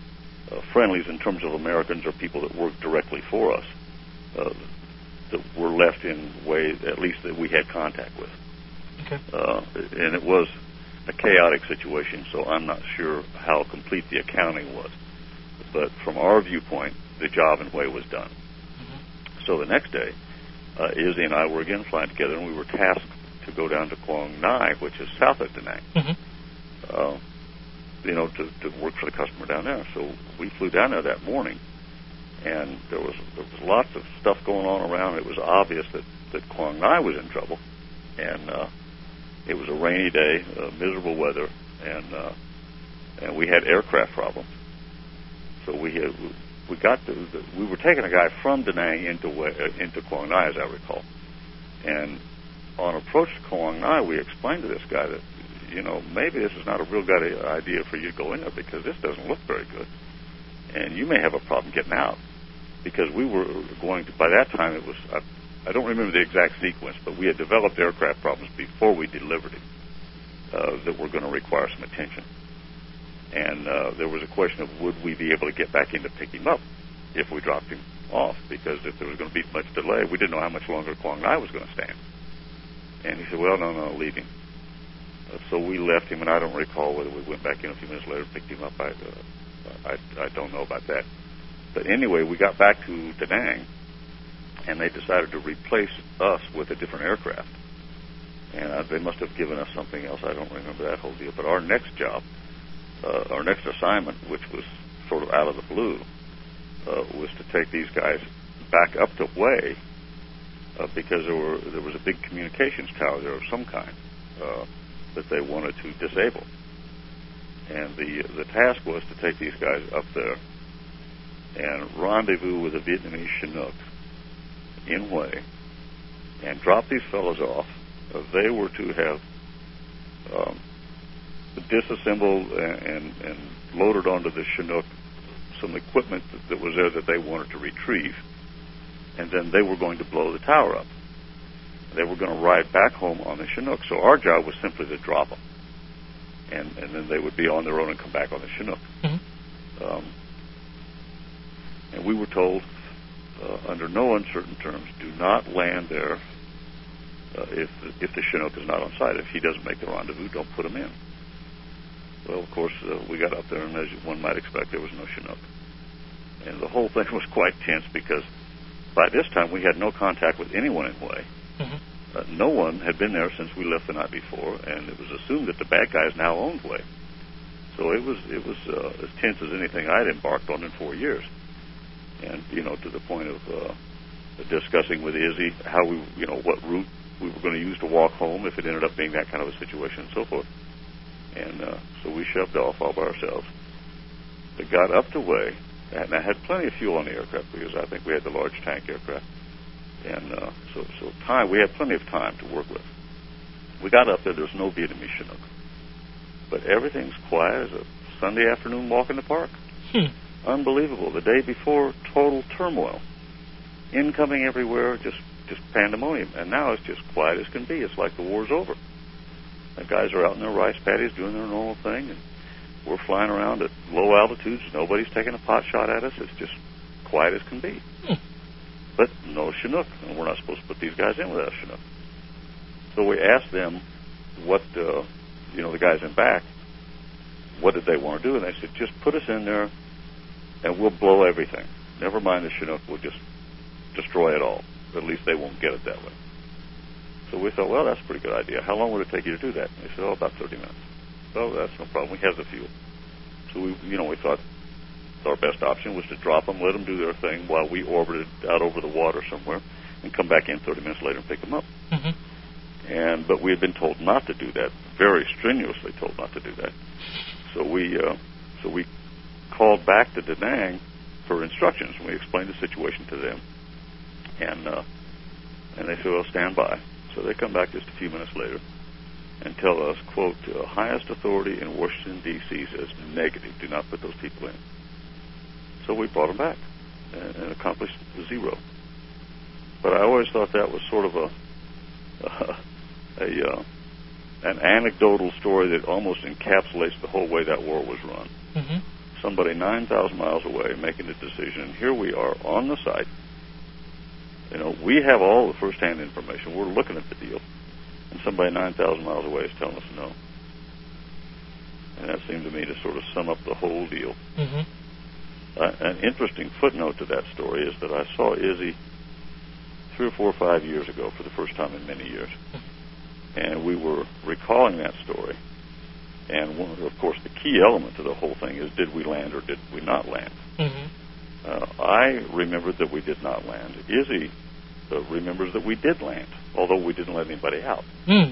uh, friendlies in terms of Americans or people that work directly for us uh, that were left in ways, at least that we had contact with. Okay. Uh, and it was a chaotic situation, so I'm not sure how complete the accounting was. But from our viewpoint, the job and way was done. Mm-hmm. So the next day, uh, Izzy and I were again flying together, and we were tasked to go down to Quang Ngai, which is south of Da Nang, mm-hmm. uh, you know, to, to work for the customer down there. So we flew down there that morning, and there was there was lots of stuff going on around. It was obvious that, that Quang Ngai was in trouble, and uh, it was a rainy day, uh, miserable weather, and uh, and we had aircraft problems. So we had, we got to, the, we were taking a guy from Da Nang into uh, into Quang Ngai, as I recall, and on approach to Quang Ngai, we explained to this guy that, you know, maybe this is not a real good idea for you to go in there because this doesn't look very good, and you may have a problem getting out, because we were going to, by that time it was, I, I don't remember the exact sequence, but we had developed aircraft problems before we delivered it uh, that were going to require some attention. And uh, there was a question of would we be able to get back in to pick him up if we dropped him off, because if there was going to be much delay, we didn't know how much longer Quang Ngai was going to stand. And he said, well, no, no, leave him. Uh, so we left him, and I don't recall whether we went back in a few minutes later and picked him up. I, uh, I, I don't know about that. But anyway, we got back to Da Nang, and they decided to replace us with a different aircraft. And uh, they must have given us something else. I don't remember that whole deal. But our next job, uh, our next assignment, which was sort of out of the blue, uh, was to take these guys back up to Hue, uh, because there were there was a big communications tower there of some kind uh, that they wanted to disable. And the the task was to take these guys up there and rendezvous with the Vietnamese Chinook in Hue and drop these fellows off. Uh, they were to have um, disassembled and, and, and loaded onto the Chinook some equipment that, that was there that they wanted to retrieve, and then they were going to blow the tower up. They were going to ride back home on the Chinook, so our job was simply to drop them, and, and then they would be on their own and come back on the Chinook. Mm-hmm. Um, and we were told, uh, under no uncertain terms, do not land there uh, if, if the Chinook is not on site. If he doesn't make the rendezvous, don't put him in. Well, of course, uh, we got up there, and as one might expect, there was no Chinook. And the whole thing was quite tense because by this time we had no contact with anyone in Hue. Mm-hmm. Uh, no one had been there since we left the night before, and it was assumed that the bad guys now owned Hue. So it was it was uh, as tense as anything I'd embarked on in four years. And, you know, to the point of uh, discussing with Izzy how we, you know, what route we were going to use to walk home if it ended up being that kind of a situation and so forth. And uh, so we shoved off all by ourselves. They got up to Hue, and I had plenty of fuel on the aircraft because I think we had the large tank aircraft. And uh, so, so time, we had plenty of time to work with. We got up there, there was no Vietnamese Chinook. But everything's quiet as a Sunday afternoon walk in the park. Hmm. Unbelievable. The day before, total turmoil. Incoming everywhere, just, just pandemonium. And now it's just quiet as can be. It's like the war's over. The guys are out in their rice paddies doing their normal thing, and we're flying around at low altitudes. Nobody's taking a pot shot at us. It's just quiet as can be. Hmm. But no Chinook, and we're not supposed to put these guys in without a Chinook. So we asked them what, uh, you know, the guys in back, what did they want to do? And they said, just put us in there, and we'll blow everything. Never mind the Chinook, we'll just destroy it all. At least they won't get it that way. So we thought, well, that's a pretty good idea. How long would it take you to do that? And they said, oh, about thirty minutes. So that's no problem. We have the fuel. So we, you know, we thought our best option was to drop them, let them do their thing while we orbited out over the water somewhere, and come back in thirty minutes later and pick them up. Mm-hmm. And but we had been told not to do that, very strenuously told not to do that. So we, uh, so we called back to Da Nang for instructions, and we explained the situation to them, and uh, and they said, well, stand by. So they come back just a few minutes later and tell us, quote, uh, highest authority in Washington, D C says negative, do not put those people in. So we brought them back and, and accomplished zero. But I always thought that was sort of a, uh, a uh, an anecdotal story that almost encapsulates the whole way that war was run. Mm-hmm. somebody nine thousand miles away making a decision, and here we are on the site. You know, we have all the first-hand information. We're looking at the deal, and somebody nine thousand miles away is telling us no. And that seemed to me to sort of sum up the whole deal. Mm-hmm. Uh, an interesting footnote to that story is that I saw Izzy three or four or five years ago for the first time in many years. And we were recalling that story. And, one, of course, the key element to the whole thing is, did we land or did we not land? Mm-hmm. Uh, I remembered that we did not land. Izzy uh, remembers that we did land, although we didn't let anybody out. Mm.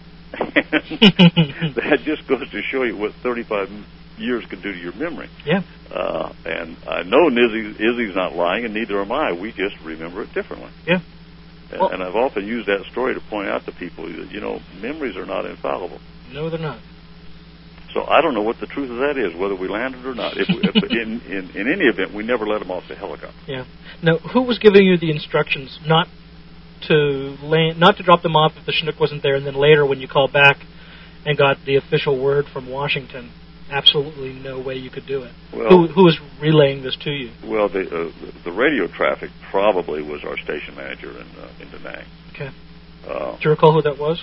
That just goes to show you what thirty-five years can do to your memory. Yeah. Uh, and I know Izzy, Izzy's not lying, and neither am I. We just remember it differently. Yeah. And, well, and I've often used that story to point out to people that, you know, memories are not infallible. No, they're not. So I don't know what the truth of that is, whether we landed or not. If, we, if in, in, in any event, we never let them off the helicopter. Yeah. Now, who was giving you the instructions not to land, not to drop them off if the Chinook wasn't there, and then later when you called back and got the official word from Washington, absolutely no way you could do it? Well, who, who was relaying this to you? Well, the, uh, the radio traffic probably was our station manager in, uh, in Da Nang. Okay. Uh, do you recall who that was?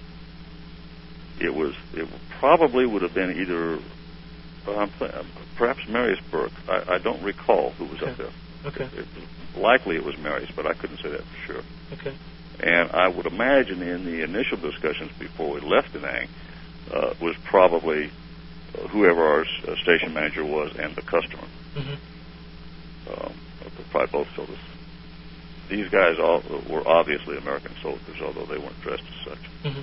It was. It probably would have been either, uh, perhaps Marius Burke. I, I don't recall who was okay. up there. Okay. It, likely it was Marius, but I couldn't say that for sure. Okay. And I would imagine in the initial discussions before we left Da Nang uh, was probably uh, whoever our uh, station manager was and the customer. Mm-hmm. Um, probably both told us. These guys all were obviously American soldiers, although they weren't dressed as such. Mm-hmm.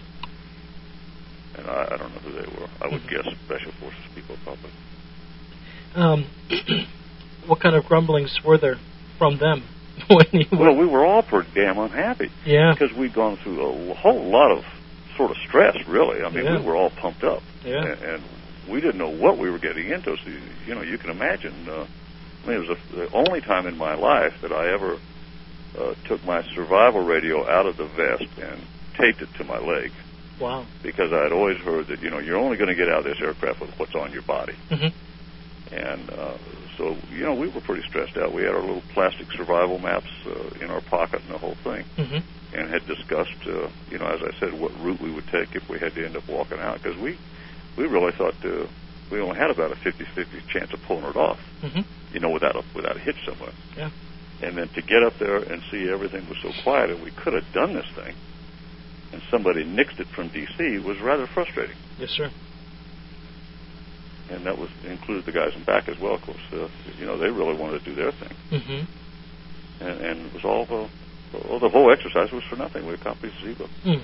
And I, I don't know who they were. I would mm-hmm. guess Special Forces people, probably. Um, what kind of grumblings were there from them? when you were... Well, we were all pretty damn unhappy. Yeah. Because we'd gone through a whole lot of sort of stress, really. I mean, yeah. we were all pumped up. Yeah. And, and we didn't know what we were getting into. So, you, you know, you can imagine. Uh, I mean, it was a, the only time in my life that I ever uh, took my survival radio out of the vest and taped it to my leg. Wow. Because I had always heard that, you know, you're only going to get out of this aircraft with what's on your body. Mm-hmm. And uh, so, you know, we were pretty stressed out. We had our little plastic survival maps uh, in our pocket and the whole thing. Mm-hmm. And had discussed, uh, you know, as I said, what route we would take if we had to end up walking out. Because we, we really thought uh, we only had about a fifty-fifty chance of pulling it off, mm-hmm. you know, without a, without a hitch somewhere. Yeah. And then to get up there and see everything was so quiet and we could have done this thing, and somebody nixed it from D C was rather frustrating. Yes, sir. And that was included the guys in back as well, of course. Uh, you know, they really wanted to do their thing. Mm-hmm. And, and it was all the, well, the whole exercise was for nothing. We accomplished zero. Mm.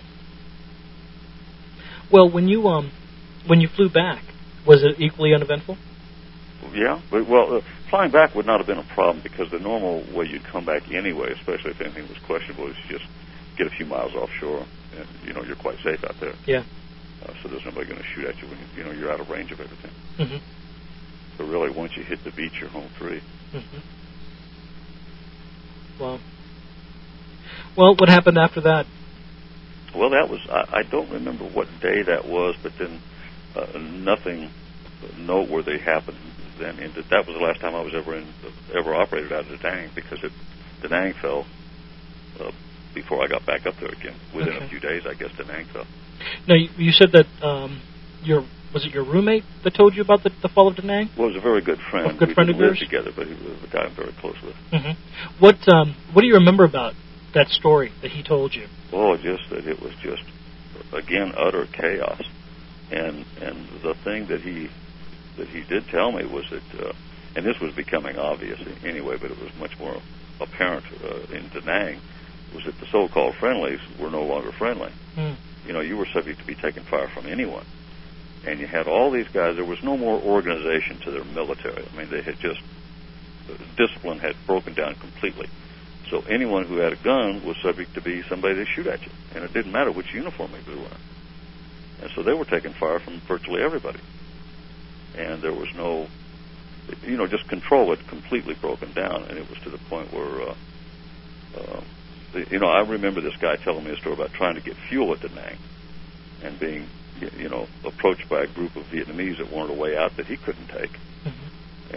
Well, when you um, when you flew back, was it equally uneventful? Yeah, but well, uh, flying back would not have been a problem because the normal way you'd come back anyway, especially if anything was questionable, is you just get a few miles offshore, and you know you're quite safe out there. Yeah. Uh, so there's nobody going to shoot at you when you, you know you're out of range of everything. Mm-hmm. So really, once you hit the beach, you're home free. Mm-hmm. Wow. Well, what happened after that? Well, that was I, I don't remember what day that was, but then uh, nothing noteworthy happened. Then and that was the last time I was ever in ever operated out of Da Nang because it Da Nang fell uh, before I got back up there again. Within okay. a few days, I guess Da Nang fell. Now you, you said that um, your was it your roommate that told you about the, the fall of Da Nang? Well, it was a very good friend. A good we friend didn't of live yours together, but he was a guy I'm very close with. Mm-hmm. What um, what do you remember about that story that he told you? Oh, just that it was just again utter chaos, and and the thing that he that he did tell me was that, uh, and this was becoming obvious anyway, but it was much more apparent uh, in Da Nang, was that the so-called friendlies were no longer friendly. Mm. You know, you were subject to be taking fire from anyone, and you had all these guys. There was no more organization to their military. I mean, they had just discipline had broken down completely. So anyone who had a gun was subject to be somebody to shoot at you, and it didn't matter which uniform they were wearing. And so they were taking fire from virtually everybody. And there was no, you know, just control had completely broken down, and it was to the point where, uh, uh, the, you know, I remember this guy telling me a story about trying to get fuel at Da Nang and being, you know, approached by a group of Vietnamese that wanted a way out that he couldn't take. Mm-hmm.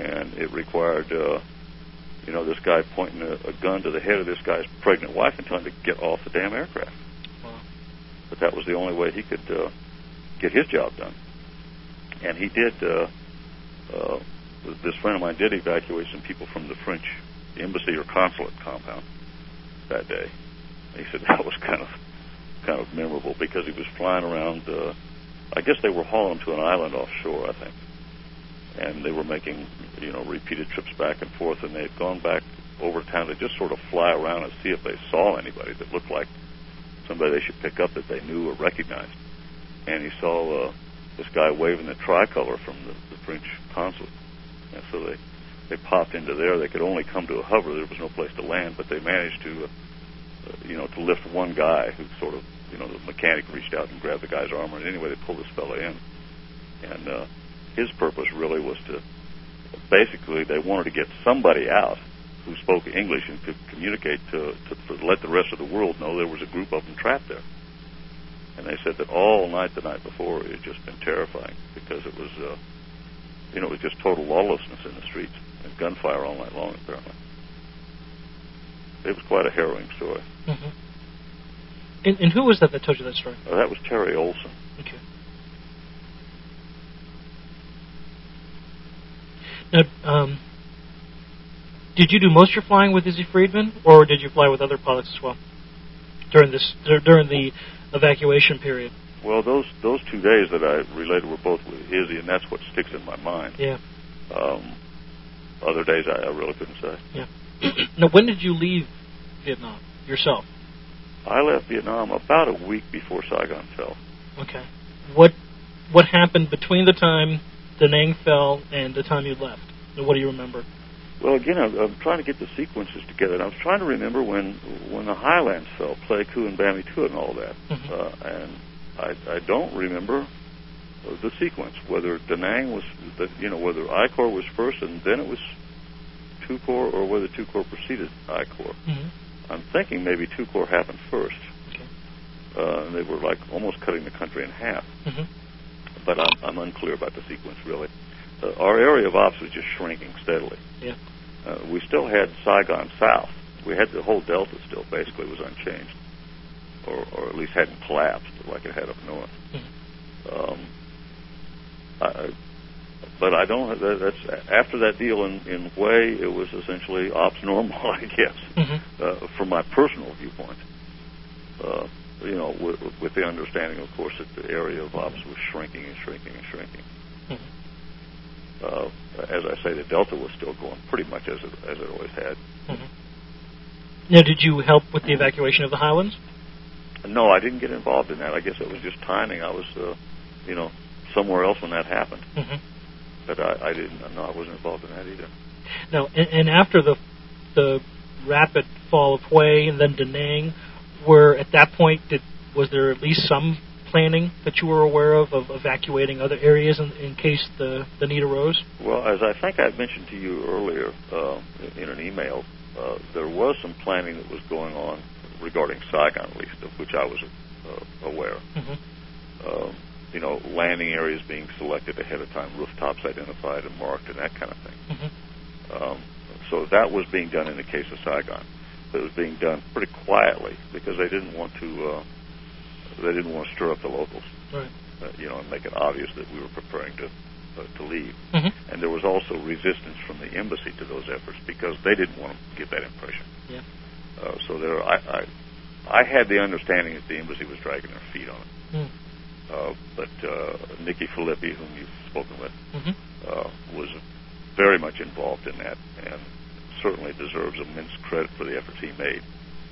it required, uh, you know, this guy pointing a, a gun to the head of this guy's pregnant wife and telling him to get off the damn aircraft. Wow. But that was the only way he could uh, get his job done. And he did, uh, uh, this friend of mine did evacuate some people from the French embassy or consulate compound that day. He said that was kind of kind of memorable because he was flying around, uh, I guess they were hauling him to an island offshore, I think. And they were making, you know, repeated trips back and forth, and they had gone back over town to just sort of fly around and see if they saw anybody that looked like somebody they should pick up that they knew or recognized. And he saw uh, this guy waving the tricolor from the, the French consulate. And so they, they popped into there. They could only come to a hover. There was no place to land, but they managed to, uh, uh, you know, to lift one guy who sort of, you know, the mechanic reached out and grabbed the guy's arm, and anyway, they pulled this fella in. And uh, his purpose really was to, basically, they wanted to get somebody out who spoke English and could communicate to, to, to let the rest of the world know there was a group of them trapped there. And they said that all night the night before it had just been terrifying because it was, uh, you know, it was just total lawlessness in the streets and gunfire all night long, apparently. It was quite a harrowing story. Mm-hmm. And, and who was that that told you that story? Uh, that was Terry Olson. Okay. Now, um, did you do most of your flying with Izzy Friedman, or did you fly with other pilots as well during this during the evacuation period? Well, those those two days that I related were both with Izzy, and that's what sticks in my mind. Yeah. Um, other days I, I really couldn't say. Yeah. Now, when did you leave Vietnam yourself? I left Vietnam about a week before Saigon fell. Okay. What what happened between the time Da Nang fell and the time you left? What do you remember? Well, again, I'm, I'm trying to get the sequences together. And I was trying to remember when when the Highlands fell, Pleiku and Bami Tuot and all that. Mm-hmm. Uh, and I, I don't remember the sequence, whether Da Nang was, the, you know, whether I Corps was first and then it was two Corps, or whether two Corps preceded I Corps. Mm-hmm. I'm thinking maybe two Corps happened first. Okay. Uh, and they were like almost cutting the country in half. Mm-hmm. But I'm, I'm unclear about the sequence, really. Uh, our area of ops was just shrinking steadily. Yeah. Uh, we still had Saigon south. We had the whole Delta still basically was unchanged, or, or at least hadn't collapsed like it had up north. Mm-hmm. Um, I, but I don't. That, that's after that deal in in Hue, it was essentially ops normal, I guess, mm-hmm. uh, from my personal viewpoint. Uh, you know, with, with the understanding, of course, that the area of ops was shrinking and shrinking and shrinking. Mm-hmm. Uh, as I say, the Delta was still going pretty much as it, as it always had. Mm-hmm. Now, did you help with the evacuation of the Highlands? No, I didn't get involved in that. I guess it was just timing. I was, uh, you know, somewhere else when that happened. Mm-hmm. But I, I didn't. No, I wasn't involved in that either. No, and, and after the the rapid fall of Hue and then Da Nang, were at that point did was there at least some planning that you were aware of, of evacuating other areas in, in case the, the need arose? Well, as I think I mentioned to you earlier uh, in an email, uh, there was some planning that was going on regarding Saigon, at least, of which I was uh, aware. Mm-hmm. Uh, you know, landing areas being selected ahead of time, rooftops identified and marked, and that kind of thing. Mm-hmm. Um, so that was being done in the case of Saigon. But it was being done pretty quietly because they didn't want to... Uh, They didn't want to stir up the locals, right. uh, you know, and make it obvious that we were preparing to uh, to leave. Mm-hmm. And there was also resistance from the embassy to those efforts because they didn't want to give that impression. Yeah. Uh, so there, I, I, I had the understanding that the embassy was dragging their feet on it. Mm. Uh, but uh, Nicky Filippi, whom you've spoken with, mm-hmm. uh, was very much involved in that, and certainly deserves immense credit for the efforts he made.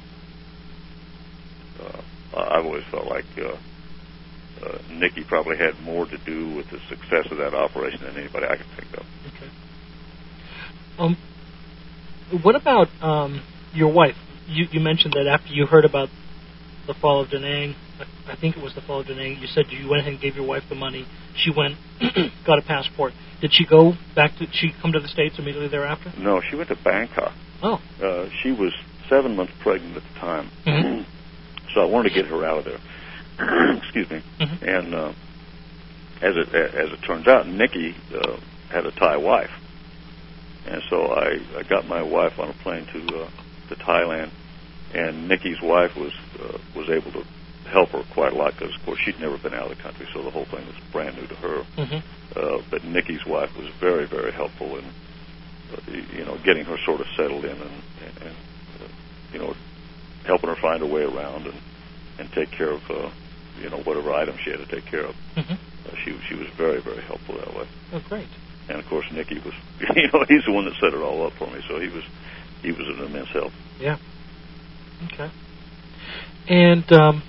Uh, I've always felt like uh, uh, Nicky probably had more to do with the success of that operation than anybody I could think of. Okay. Um, what about um, your wife? You, you mentioned that after you heard about the fall of Da Nang, I think it was the fall of Da Nang, you said you went ahead and gave your wife the money. She went, got a passport. Did she go back to, she come to the States immediately thereafter? No, she went to Bangkok. Oh. Uh, she was seven months pregnant at the time. Mm-hmm. So I wanted to get her out of there. Excuse me. Mm-hmm. And uh, as it as it turns out, Nicky uh, had a Thai wife, And so I, I got my wife on a plane to uh, to Thailand, and Nikki's wife was uh, was able to help her quite a lot because, of course, she'd never been out of the country, so the whole thing was brand new to her. Mm-hmm. Uh, but Nikki's wife was very, very helpful in, uh, you know, getting her sort of settled in and, and, and uh, you know, helping her find a way around and, and take care of, uh, you know, whatever items she had to take care of. Mm-hmm. Uh, she she was very, very helpful that way. Oh, great. And, of course, Nicky was, you know, he's the one that set it all up for me, so he was he was an immense help. Yeah. Okay. And um,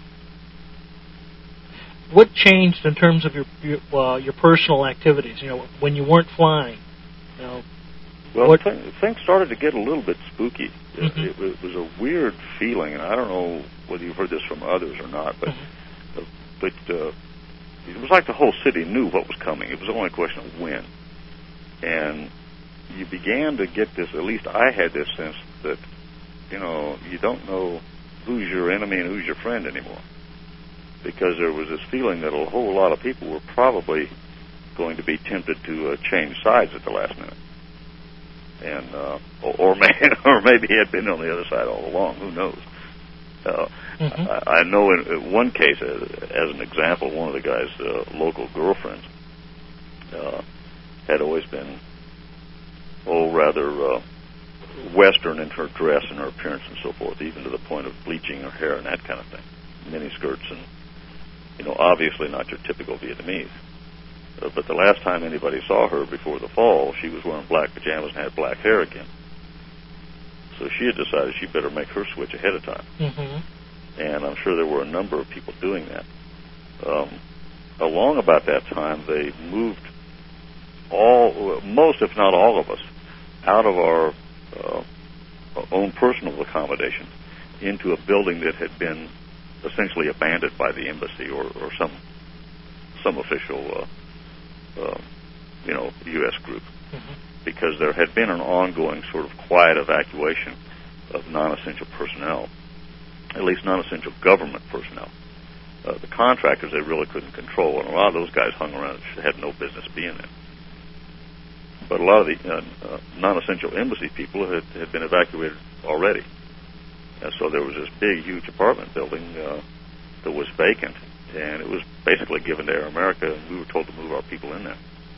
what changed in terms of your your, uh, your personal activities? You know, when you weren't flying. You know, well, what... th- things started to get a little bit spooky. Mm-hmm. It, it, it was a weird feeling, and I don't know whether you've heard this from others or not, but mm-hmm. uh, but uh, it was like the whole city knew what was coming. It was only a question of when, and you began to get this. At least I had this sense that, you know, you don't know who's your enemy and who's your friend anymore, because there was this feeling that a whole lot of people were probably going to be tempted to uh, change sides at the last minute, and uh, or or, may, or maybe he had been on the other side all along. Who knows? Uh, mm-hmm. I, I know in, in one case, as, as an example, one of the guy's uh, local girlfriends uh, had always been, oh, rather uh, Western in her dress and her appearance and so forth, even to the point of bleaching her hair and that kind of thing, mini skirts and, you know, obviously not your typical Vietnamese. Uh, but the last time anybody saw her before the fall, she was wearing black pajamas and had black hair again. So she had decided she better make her switch ahead of time. Mm-hmm. And I'm sure there were a number of people doing that. Um, along about that time, they moved all, most if not all of us, out of our uh, own personal accommodation into a building that had been essentially abandoned by the embassy or, or some some official, uh, uh, you know, U S group, mm-hmm. because there had been an ongoing sort of quiet evacuation of non-essential personnel, at least non-essential government personnel. Uh, the contractors they really couldn't control, and a lot of those guys hung around and had no business being there. But a lot of the uh, uh, non-essential embassy people had, had been evacuated already. And so there was this big, huge apartment building uh, that was vacant, and it was basically given to Air America, and we were told to move our people in there.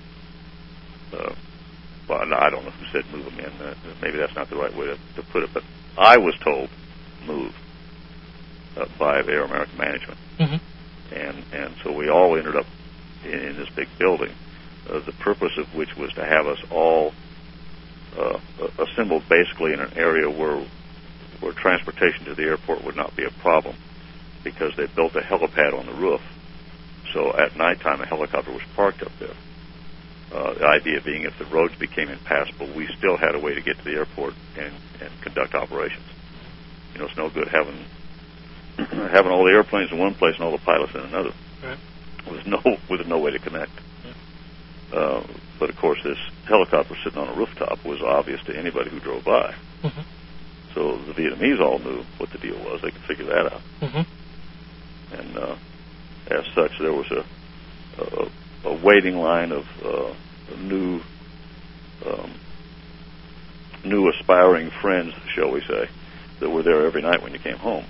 Uh, well, I don't know who said move them in. Uh, maybe that's not the right way to, to put it, but I was told move uh, by Air America management. Mm-hmm. And, and so we all ended up in, in this big building, uh, the purpose of which was to have us all uh, assembled basically in an area where where transportation to the airport would not be a problem, because they built a helipad on the roof. So at nighttime, a helicopter was parked up there. Uh, the idea being if the roads became impassable, we still had a way to get to the airport and, and conduct operations. You know, it's no good having having all the airplanes in one place and all the pilots in another. Right. With no with no way to connect. Yeah. Uh, but of course, this helicopter sitting on a rooftop was obvious to anybody who drove by. Mm-hmm. So the Vietnamese all knew what the deal was. They could figure that out. Mm-hmm. And uh, as such, there was a, a, a waiting line of uh, new um, new aspiring friends, shall we say, that were there every night when you came home.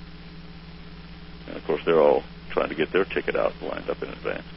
Mm-hmm. And, of course, they're all trying to get their ticket out lined up in advance.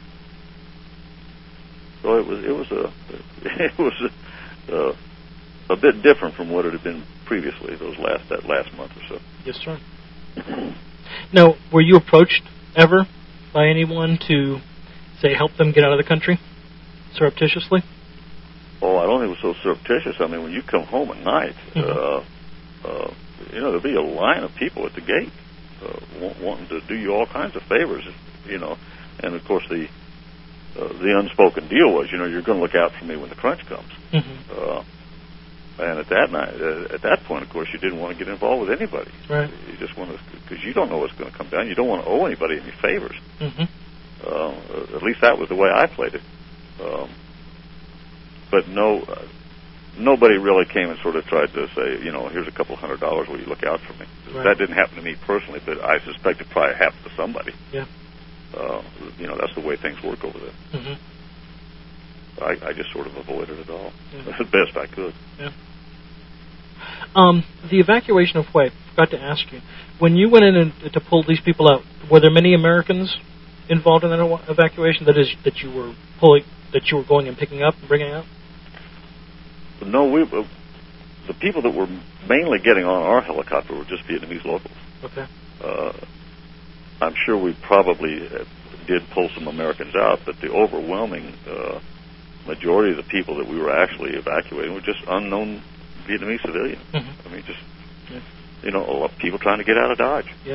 So it was it was a it was a, uh, a bit different from what it had been previously, those last that last month or so. Yes, sir. Now, were you approached ever by anyone to, say, help them get out of the country surreptitiously? Oh, I don't think it was so surreptitious. I mean, when you come home at night, mm-hmm. uh, uh, you know, there'll be a line of people at the gate uh, wanting to do you all kinds of favors, you know. And, of course, the uh, the unspoken deal was, you know, you're going to look out for me when the crunch comes. Mm-hmm. Uh, and at that night, uh, at that point, of course, you didn't want to get involved with anybody. Right. You just want to, because you don't know what's going to come down. You don't want to owe anybody any favors. Mm-hmm. Uh, at least that was the way I played it. Um, but no, uh, nobody really came and sort of tried to say, you know, here's a couple hundred dollars, will you look out for me? Right. That didn't happen to me personally, but I suspect it probably happened to somebody. Yeah. Uh, you know, that's the way things work over there. Mm-hmm. I, I just sort of avoided it all yeah. as best I could. Yeah. Um, the evacuation of Hue, forgot to ask you. When you went in and, to pull these people out, were there many Americans involved in that evacuation? That is, that you were pulling, that you were going and picking up and bringing out? No, we. Uh, the people that were mainly getting on our helicopter were just Vietnamese locals. Okay. Uh, I'm sure we probably did pull some Americans out, but the overwhelming uh, majority of the people that we were actually evacuating were just unknown Vietnamese civilians. Mm-hmm. I mean, just, yeah. you know, a lot of people trying to get out of Dodge. Yeah.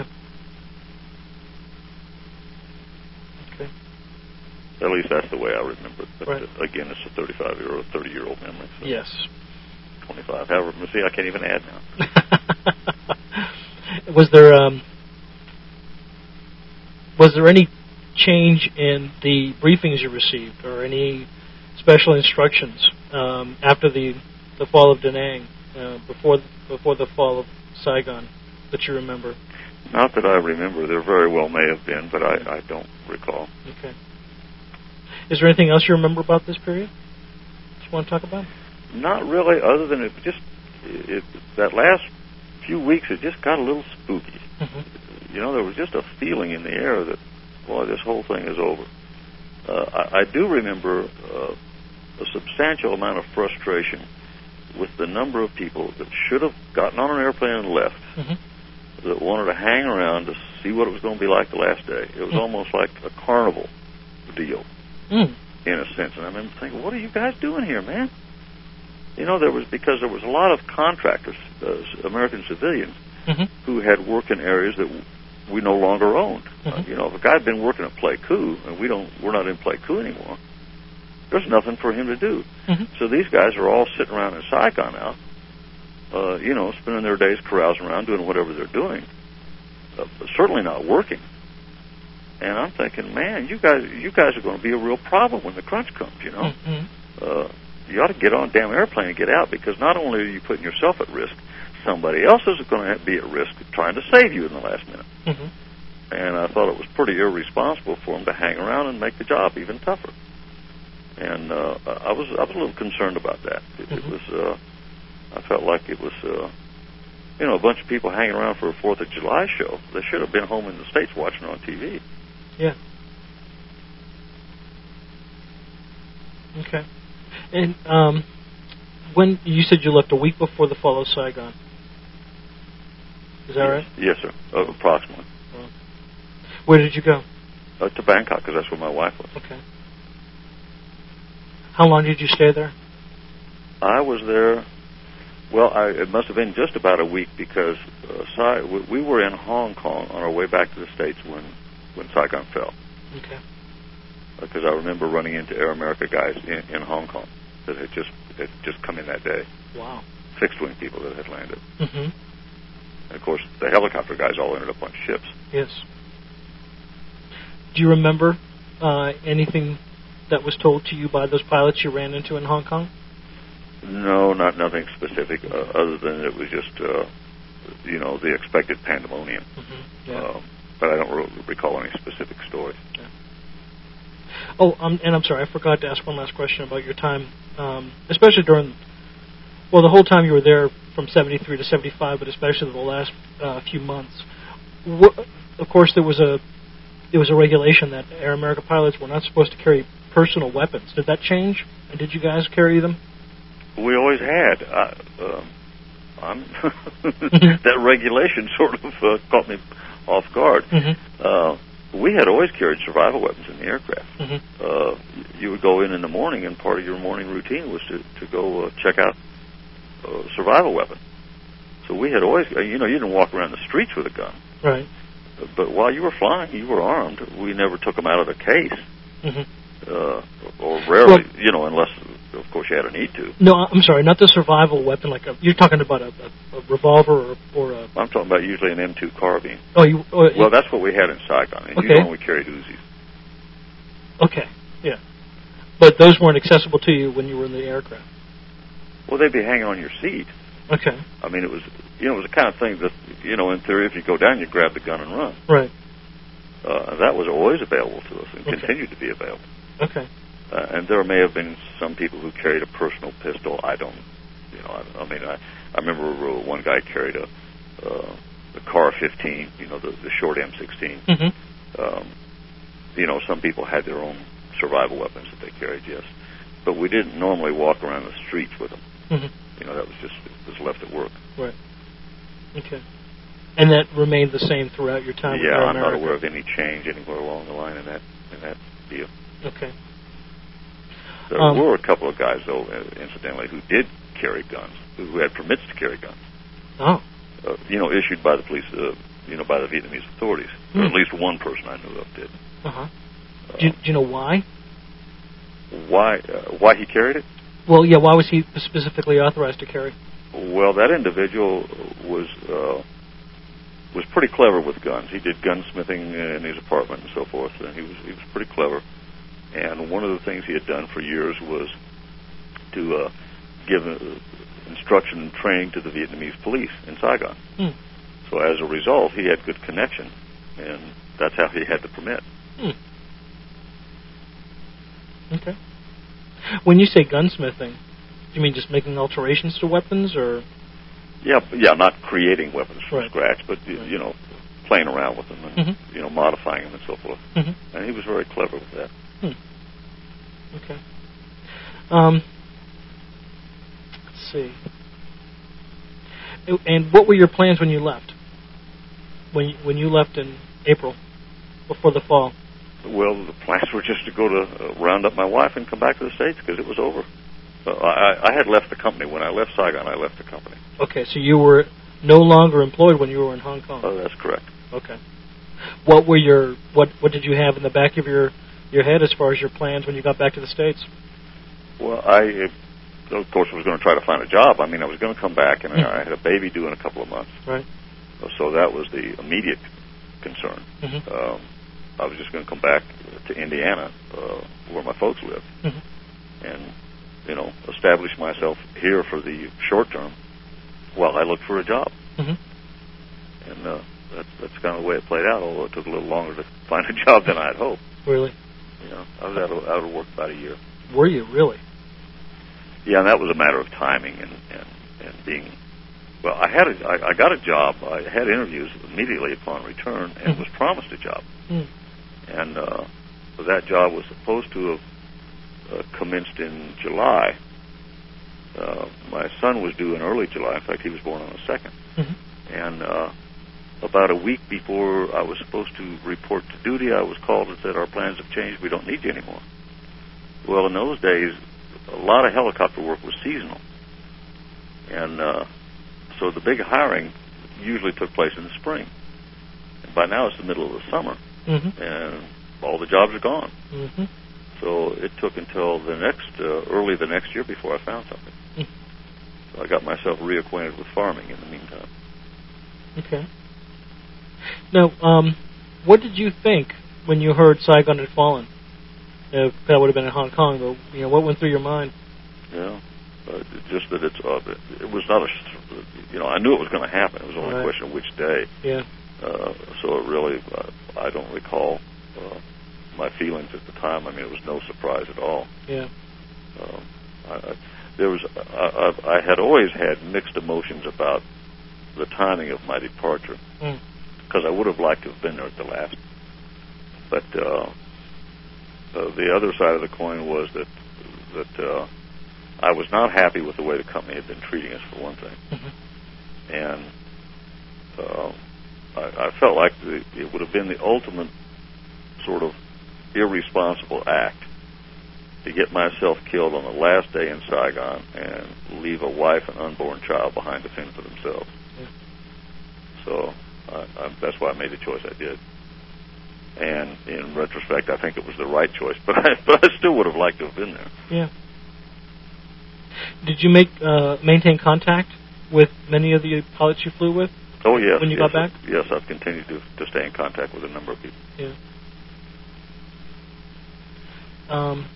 Okay. At least that's the way I remember it. But right. uh, again, it's a thirty-five-year-old, thirty-year-old memory. So yes. twenty-five. However, see, I can't even add now. Was there um, was there any change in the briefings you received, or any special instructions um, after the the fall of Da Nang, uh, before before the fall of Saigon, that you remember? Not that I remember. There very well may have been, but I, I don't recall. Okay. Is there anything else you remember about this period you want to talk about? Not really, other than it just it, that last few weeks, it just got a little spooky. Mm-hmm. You know, there was just a feeling in the air that, boy, this whole thing is over. Uh, I, I do remember uh, a substantial amount of frustration with the number of people that should have gotten on an airplane and left, mm-hmm. that wanted to hang around to see what it was going to be like the last day. It was mm. almost like a carnival deal, mm. in a sense. And I remember thinking, what are you guys doing here, man? You know, there was, because there was a lot of contractors, uh, American civilians, mm-hmm. who had worked in areas that we no longer owned. Mm-hmm. Uh, you know, if a guy had been working at Pleiku, and we don't, we're not in Pleiku anymore, there's nothing for him to do. Mm-hmm. So these guys are all sitting around in Saigon now, uh, you know, spending their days carousing around, doing whatever they're doing, uh, but certainly not working. And I'm thinking, man, you guys, you guys are going to be a real problem when the crunch comes. You know, mm-hmm. uh, you ought to get on a damn airplane and get out, because not only are you putting yourself at risk, somebody else is going to be at risk trying to save you in the last minute. Mm-hmm. And I thought it was pretty irresponsible for them to hang around and make the job even tougher. And uh, I was I was a little concerned about that. It, mm-hmm. it was uh, I felt like it was uh, you know, a bunch of people hanging around for a Fourth of July show. They should have been home in the States watching on T V. Yeah. Okay. And um, when you said you left a week before the fall of Saigon, is that yes. right? Yes, sir. Uh, approximately. Well, where did you go? Uh, to Bangkok, because that's where my wife was. Okay. How long did you stay there? I was there, well, I, it must have been just about a week, because uh, Sai, we, we were in Hong Kong on our way back to the States when, when Saigon fell. Okay. Because uh, I remember running into Air America guys in, in Hong Kong that had just had just come in that day. Wow. Fixed-wing people that had landed. Mm-hmm. And, of course, the helicopter guys all ended up on ships. Yes. Do you remember uh, anything that was told to you by those pilots you ran into in Hong Kong? No, not nothing specific, uh, other than it was just, uh, you know, the expected pandemonium. Mm-hmm. Yeah. Uh, but I don't really recall any specific stories. Yeah. Oh, um, and I'm sorry, I forgot to ask one last question about your time, um, especially during, well, the whole time you were there from seventy-three to seventy-five, but especially the last uh, few months. What, of course, there was a there was a regulation that Air America pilots were not supposed to carry personal weapons. Did that change? And did you guys carry them? We always had. I, um, I'm that regulation sort of uh, caught me off guard. Mm-hmm. Uh, we had always carried survival weapons in the aircraft. Mm-hmm. Uh, you would go in in the morning, and part of your morning routine was to, to go uh, check out a survival weapon. So we had always, you know, you didn't walk around the streets with a gun. Right. But while you were flying, you were armed. We never took them out of the case. Mm-hmm. Uh, or rarely, well, you know, unless, of course, you had a need to. No, I'm sorry, not the survival weapon. Like a, you're talking about a, a, a revolver or, or a... I'm talking about usually an M two carbine. Oh, you... Uh, well, that's what we had in Saigon. And okay. You know, we carried Uzis. Okay, yeah. But those weren't accessible to you when you were in the aircraft? Well, they'd be hanging on your seat. Okay. I mean, it was, you know, it was the kind of thing that, you know, in theory, if you go down, you grab the gun and run. Right. Uh, that was always available to us and okay. continued to be available. Okay. uh, and there may have been some people who carried a personal pistol. I don't, you know, I, I mean, I, I remember one guy carried a, uh, a Car fifteen, you know, the, the short M sixteen. Mm-hmm. Um, you know, some people had their own survival weapons that they carried, yes, but we didn't normally walk around the streets with them. Mm-hmm. You know, that was just it was left at work. Right. Okay. And that remained the same throughout your time. Yeah, with I'm America. not aware of any change anywhere along the line in that in that deal. Okay. There um, were a couple of guys, though, incidentally, who did carry guns, who had permits to carry guns. Oh. Uh, you know, issued by the police, uh, you know, by the Vietnamese authorities. Hmm. Or at least one person I knew of did. Uh-huh. Uh, do, you, do you know why? Why? Uh, why he carried it? Well, yeah. Why was he specifically authorized to carry? Well, that individual was uh, was pretty clever with guns. He did gunsmithing in his apartment and so forth, and he was he was pretty clever. And one of the things he had done for years was to uh, give uh, instruction and training to the Vietnamese police in Saigon. Hmm. So as a result, he had good connection, and that's how he had the permit. Hmm. Okay. When you say gunsmithing, do you mean just making alterations to weapons, or? Yeah, yeah, not creating weapons from right. scratch, but you, right. you know, playing around with them and mm-hmm. you know, modifying them and so forth. Mm-hmm. And he was very clever with that. Hmm. Okay. Um. Let's see. And what were your plans when you left? When you, when you left in April, before the fall? Well, the plans were just to go to uh, round up my wife and come back to the States because it was over. Uh, I, I had left the company. When I left Saigon, I left the company. Okay, so you were no longer employed when you were in Hong Kong. Oh, that's correct. Okay. What were your what what did you have in the back of your your head as far as your plans when you got back to the States? Well, I of course was going to try to find a job. I mean, I was going to come back, and mm-hmm. I had a baby due in a couple of months. Right. So that was the immediate concern. Mm-hmm. Um, I was just going to come back to Indiana, uh, where my folks lived, mm-hmm. and, you know, establish myself here for the short term while I looked for a job. Mm-hmm. And uh, that's, that's kind of the way it played out, although it took a little longer to find a job than I had hoped. Really? You know, I was out of, out of work about a year. Were you, really? Yeah, and that was a matter of timing and, and, and being... Well, I had a, I, I got a job. I had interviews immediately upon return and mm-hmm. was promised a job. Mm. And uh, that job was supposed to have uh, commenced in July. Uh, my son was due in early July. In fact, he was born on the second. Mm-hmm. And uh, about a week before I was supposed to report to duty, I was called and said, our plans have changed. We don't need you anymore. Well, in those days, a lot of helicopter work was seasonal. And uh, so the big hiring usually took place in the spring. And by now it's the middle of the summer. Mm-hmm. And all the jobs are gone. Mm-hmm. So it took until the next, uh, early the next year before I found something. Mm-hmm. So I got myself reacquainted with farming in the meantime. Okay. Now, um, what did you think when you heard Saigon had fallen? Uh, that would have been in Hong Kong, but you know, what went through your mind? Yeah, uh, just that it's uh, it was not a, you know, I knew it was going to happen. It was only right. a question of which day. Yeah. Uh, so it really, uh, I don't recall uh, my feelings at the time. I mean, it was no surprise at all. Yeah. Um, I, I, there was, I, I, I had always had mixed emotions about the timing of my departure, because mm. I would have liked to have been there at the last. But uh, uh, the other side of the coin was that that uh, I was not happy with the way the company had been treating us, for one thing, mm-hmm. and uh, I, I felt like the, it would have been the ultimate sort of irresponsible act to get myself killed on the last day in Saigon and leave a wife and unborn child behind to fend for themselves. Yeah. So I, I, that's why I made the choice I did. And in retrospect, I think it was the right choice. But I, but I still would have liked to have been there. Yeah. Did you make uh, maintain contact with many of the pilots you flew with? Oh yes. When you yes, got back? Yes, I've continued to to stay in contact with a number of people. Yeah. Um.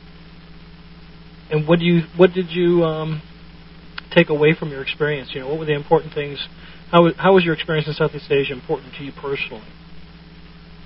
And what do you what did you um, take away from your experience? You know, what were the important things? How how was your experience in Southeast Asia important to you personally?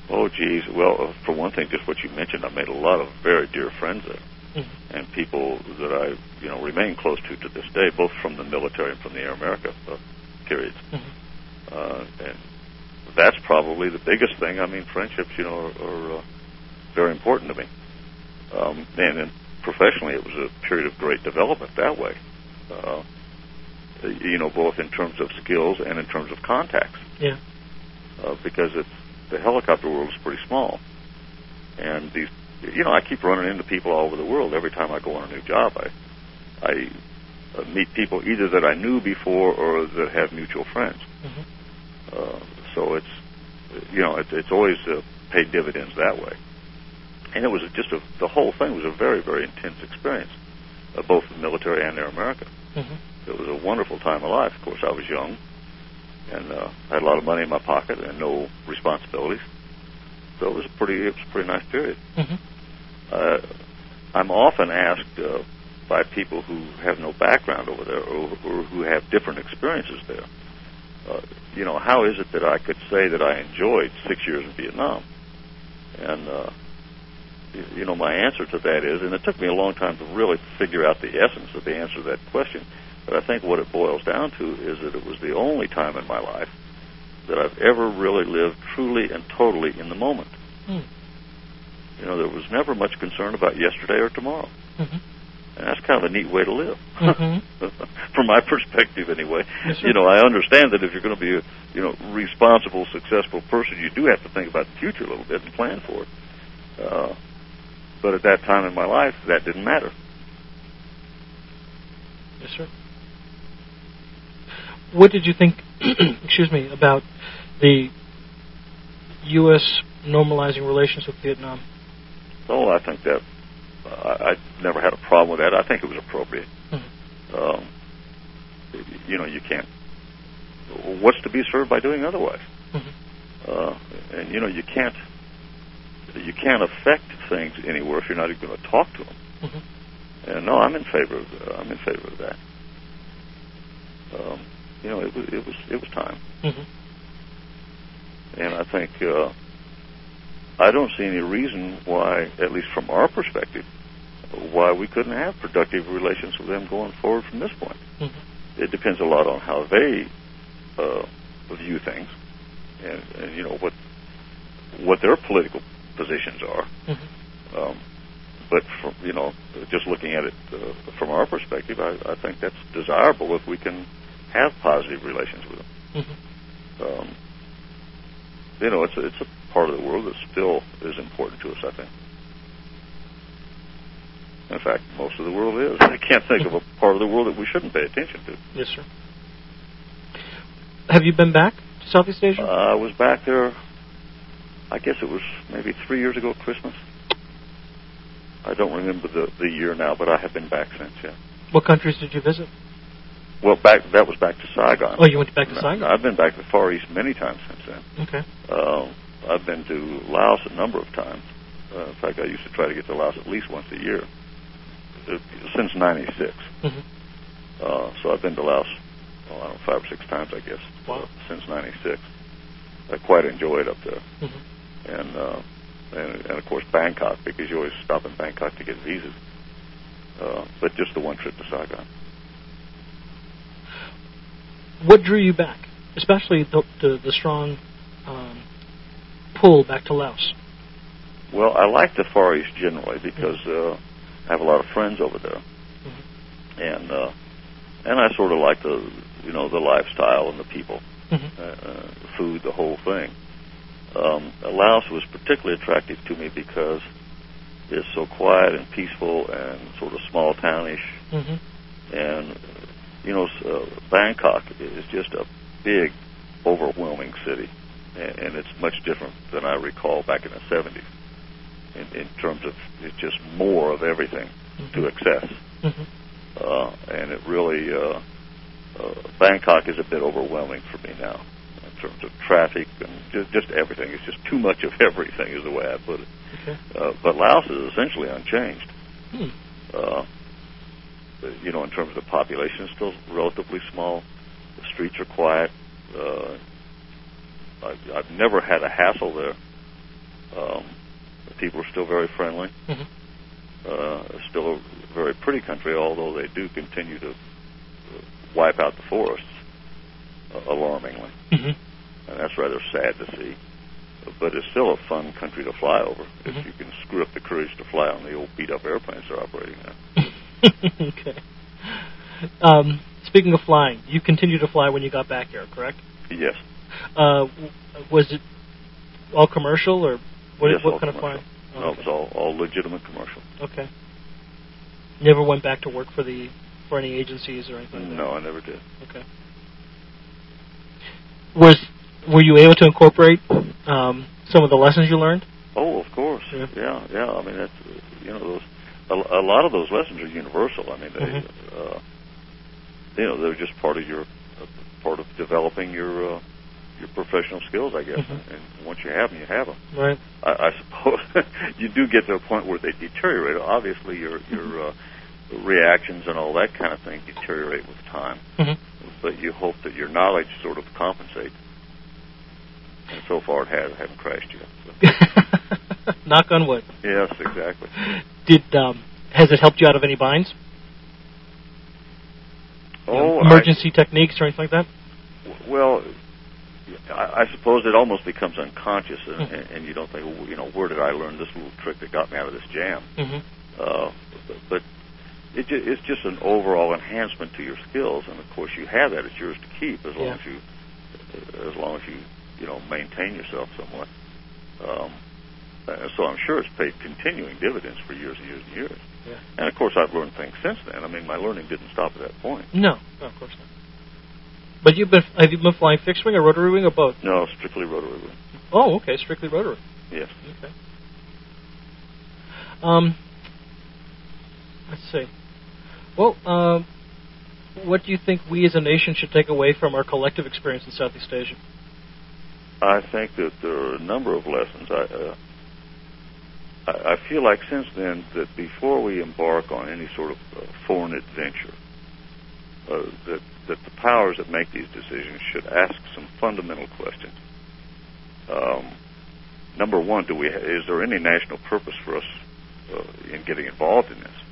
Oh, geez. Well, for one thing, just what you mentioned, I made a lot of very dear friends there. Mm-hmm. And people that I, you know, remain close to to this day, both from the military and from the Air America uh, periods. Mm-hmm. Uh, and that's probably the biggest thing. I mean, friendships, you know, are, are uh, very important to me. Um, and, and professionally, it was a period of great development that way. Uh, you know, both in terms of skills and in terms of contacts. Yeah. Uh, because it's, the helicopter world is pretty small. And these, you know, I keep running into people all over the world. Every time I go on a new job, I, I uh, meet people either that I knew before or that have mutual friends. Mm-hmm. Uh, so it's, you know, it, it's always uh, paid dividends that way. And it was just a, the whole thing was a very, very intense experience, uh, both the military and Air America. Mm-hmm. It was a wonderful time of life. Of course, I was young, and uh, I had a lot of money in my pocket and no responsibilities. So it was a pretty, it was a pretty nice period. Mm-hmm. Uh, I'm often asked uh, by people who have no background over there or, or who have different experiences there, uh, you know, how is it that I could say that I enjoyed six years in Vietnam? And, uh, you know, my answer to that is, and it took me a long time to really figure out the essence of the answer to that question, but I think what it boils down to is that it was the only time in my life that I've ever really lived truly and totally in the moment. Mm. You know, there was never much concern about yesterday or tomorrow. Mm-hmm. And that's kind of a neat way to live, mm-hmm. from my perspective anyway. Yes, you know, I understand that if you're going to be a, you know, responsible, successful person, you do have to think about the future a little bit and plan for it. Uh, but at that time in my life, that didn't matter. Yes, sir. What did you think, excuse me, about the U S normalizing relations with Vietnam? Oh, I think that uh, I never had a problem with that. I think it was appropriate. Mm-hmm. Um, you know, you can't. What's to be served by doing otherwise? Mm-hmm. Uh, and you know, you can't. You can't affect things anywhere if you're not even going to talk to them. Mm-hmm. And no, I'm in favor of. Uh, I'm in favor of that. Um, you know, it was it was it was time. Mm-hmm. And I think. Uh, I don't see any reason why, at least from our perspective, why we couldn't have productive relations with them going forward from this point. Mm-hmm. It depends a lot on how they uh, view things, and, and you know what what their political positions are. Mm-hmm. Um, but from, you know, just looking at it uh, from our perspective, I, I think that's desirable if we can have positive relations with them. Mm-hmm. Um, you know, it's a, it's a part of the world that still is important to us, I think. In fact, most of the world is. I can't think of a part of the world that we shouldn't pay attention to. Yes, sir. Have you been back to Southeast Asia? Uh, I was back there, I guess it was maybe three years ago, Christmas. I don't remember the, the year now, but I have been back since, yeah. What countries did you visit? Well, back that was back to Saigon. Oh, you went back to Saigon? I've been back to the Far East many times since then. Okay. Uh, I've been to Laos a number of times. Uh, in fact, I used to try to get to Laos at least once a year uh, since ninety-six. Mm-hmm. Uh, so I've been to Laos, well, I don't know, five or six times, I guess, wow. uh, since ninety-six. I quite enjoy it up there. Mm-hmm. And, uh, and, and, of course, Bangkok, because you always stop in Bangkok to get visas. Uh, but just the one trip to Saigon. What drew you back, especially the, the, the strong um, pull back to Laos? Well, I like the Far East generally because uh, I have a lot of friends over there, mm-hmm. and uh, and I sort of like the you know the lifestyle and the people, mm-hmm. uh, the food, the whole thing. Um, Laos was particularly attractive to me because it's so quiet and peaceful and sort of small townish, mm-hmm. and you know uh, Bangkok is just a big, overwhelming city, and, and it's much different than I recall back in the seventies. In, in terms of it's just more of everything mm-hmm. to access, mm-hmm. uh, and it really uh, uh, Bangkok is a bit overwhelming for me now in terms of traffic and just, just everything. It's just too much of everything, is the way I put it. Okay. Uh, but Laos is essentially unchanged. Hmm. Uh, you know, in terms of the population, it's still relatively small. The streets are quiet. Uh, I've, I've never had a hassle there. Um, the people are still very friendly. Mm-hmm. Uh, still a very pretty country, although they do continue to wipe out the forests uh, alarmingly. Mm-hmm. And that's rather sad to see. But it's still a fun country to fly over mm-hmm. if you can screw up the courage to fly on the old beat-up airplanes they're operating now. Okay. Um, speaking of flying, you continued to fly when you got back here, correct? Yes. Uh, was it all commercial, or what, yes, what all kind commercial. of flying? Oh, no, okay. it was all, all legitimate commercial. Okay. Never went back to work for the for any agencies or anything like that? No, I never did. Okay. Was were you able to incorporate um, some of the lessons you learned? Oh, of course. Yeah, yeah. yeah. I mean, that's you know, those a, a lot of those lessons are universal. I mean, they, mm-hmm. uh, you know, they're just part of your uh, part of developing your uh, your professional skills, I guess. Mm-hmm. And once you have them, you have them. Right. I, I suppose you do get to a point where they deteriorate. Obviously, your your uh, reactions and all that kind of thing deteriorate with time. Mm-hmm. But you hope that your knowledge sort of compensates. And so far, it has. I haven't crashed yet. So. Knock on wood. Yes, exactly. Did um, has it helped you out of any binds? Oh, you know, emergency I, techniques or anything like that? Well, I, I suppose it almost becomes unconscious, and, mm-hmm. and you don't think, well, you know, where did I learn this little trick that got me out of this jam? Mm-hmm. Uh, but it ju- it's just an overall enhancement to your skills, and of course, you have that. It's yours to keep as long yeah. as you, as long as you, you know, maintain yourself somewhat. Um, uh, so I'm sure it's paid continuing dividends for years and years and years. Yeah. And of course, I've learned things since then. I mean, my learning didn't stop at that point. No, no, of course not. But you've been have you been flying fixed wing or rotary wing or both? No, strictly rotary wing. Oh, okay, strictly rotary. Yes. Okay. Um, let's see. Well, um, what do you think we as a nation should take away from our collective experience in Southeast Asia? I think that there are a number of lessons. I, uh, I, I feel like since then that before we embark on any sort of uh, foreign adventure, uh, that that the powers that make these decisions should ask some fundamental questions. Um, number one, do we ha- is there any national purpose for us uh, in getting involved in this?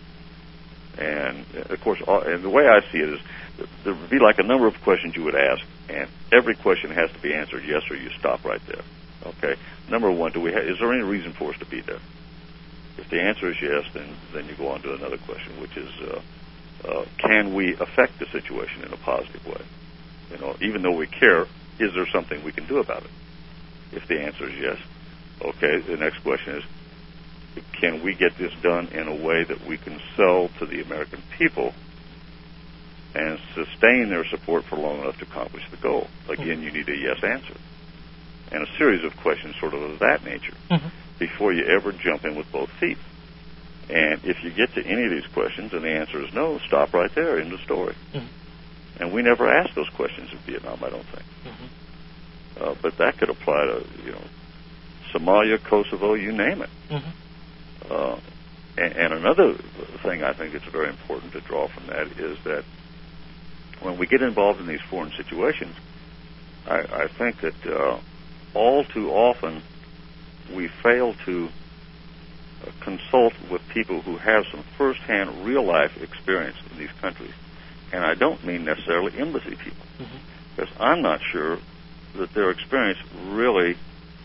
And uh, of course, all, and the way I see it is, there would be like a number of questions you would ask, and every question has to be answered yes, or you stop right there. Okay. Number one, do we ha- is there any reason for us to be there? If the answer is yes, then then you go on to another question, which is, uh, uh, can we affect the situation in a positive way? You know, even though we care, is there something we can do about it? If the answer is yes, okay. The next question is, can we get this done in a way that we can sell to the American people and sustain their support for long enough to accomplish the goal? Again, you need a yes answer. And a series of questions sort of of that nature mm-hmm. before you ever jump in with both feet. And if you get to any of these questions and the answer is no, stop right there, end of story. Mm-hmm. And we never asked those questions in Vietnam, I don't think. Mm-hmm. Uh, but that could apply to, you know, Somalia, Kosovo, you name it. Mm-hmm. Uh, and, and another thing I think it's very important to draw from that is that when we get involved in these foreign situations, I, I think that uh, all too often we fail to uh, consult with people who have some first-hand, real-life experience in these countries. And I don't mean necessarily embassy people, mm-hmm. because I'm not sure that their experience really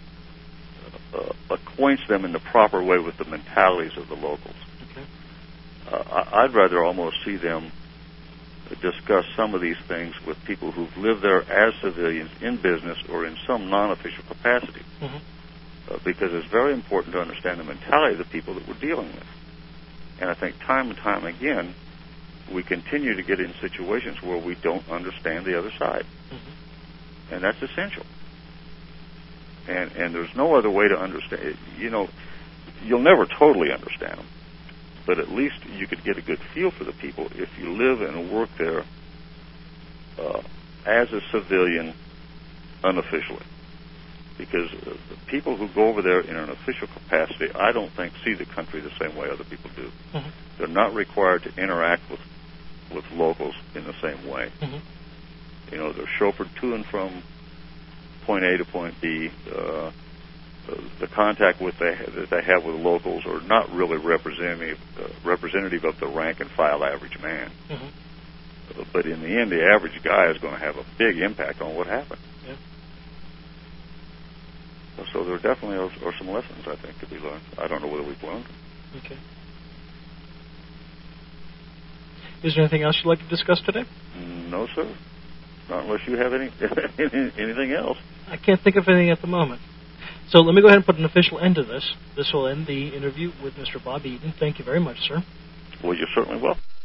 uh, acquaints them in the proper way with the mentalities of the locals. Okay. Uh, I'd rather almost see them discuss some of these things with people who've lived there as civilians in business or in some non-official capacity. Mm-hmm. Uh, because it's very important to understand the mentality of the people that we're dealing with. And I think time and time again, we continue to get in situations where we don't understand the other side. Mm-hmm. And that's essential. And and there's no other way to understand it. You know, you'll never totally understand them, but at least you could get a good feel for the people if you live and work there uh, as a civilian unofficially. Because uh, the people who go over there in an official capacity, I don't think see the country the same way other people do. Mm-hmm. They're not required to interact with with locals in the same way. Mm-hmm. You know, they're chauffeured to and from point A to point B. Uh, uh, the contact with they, that they have with locals are not really representative uh, representative of the rank and file average man. Mm-hmm. Uh, but in the end, the average guy is going to have a big impact on what happened. Yeah. So there definitely are, are some lessons, I think, to be learned. I don't know whether we've learned them. Okay. Is there anything else you'd like to discuss today? No, sir. Not unless you have any anything else. I can't think of anything at the moment. So let me go ahead and put an official end to this. This will end the interview with Mister Bob Eaton. Thank you very much, sir. Well, you're certainly welcome.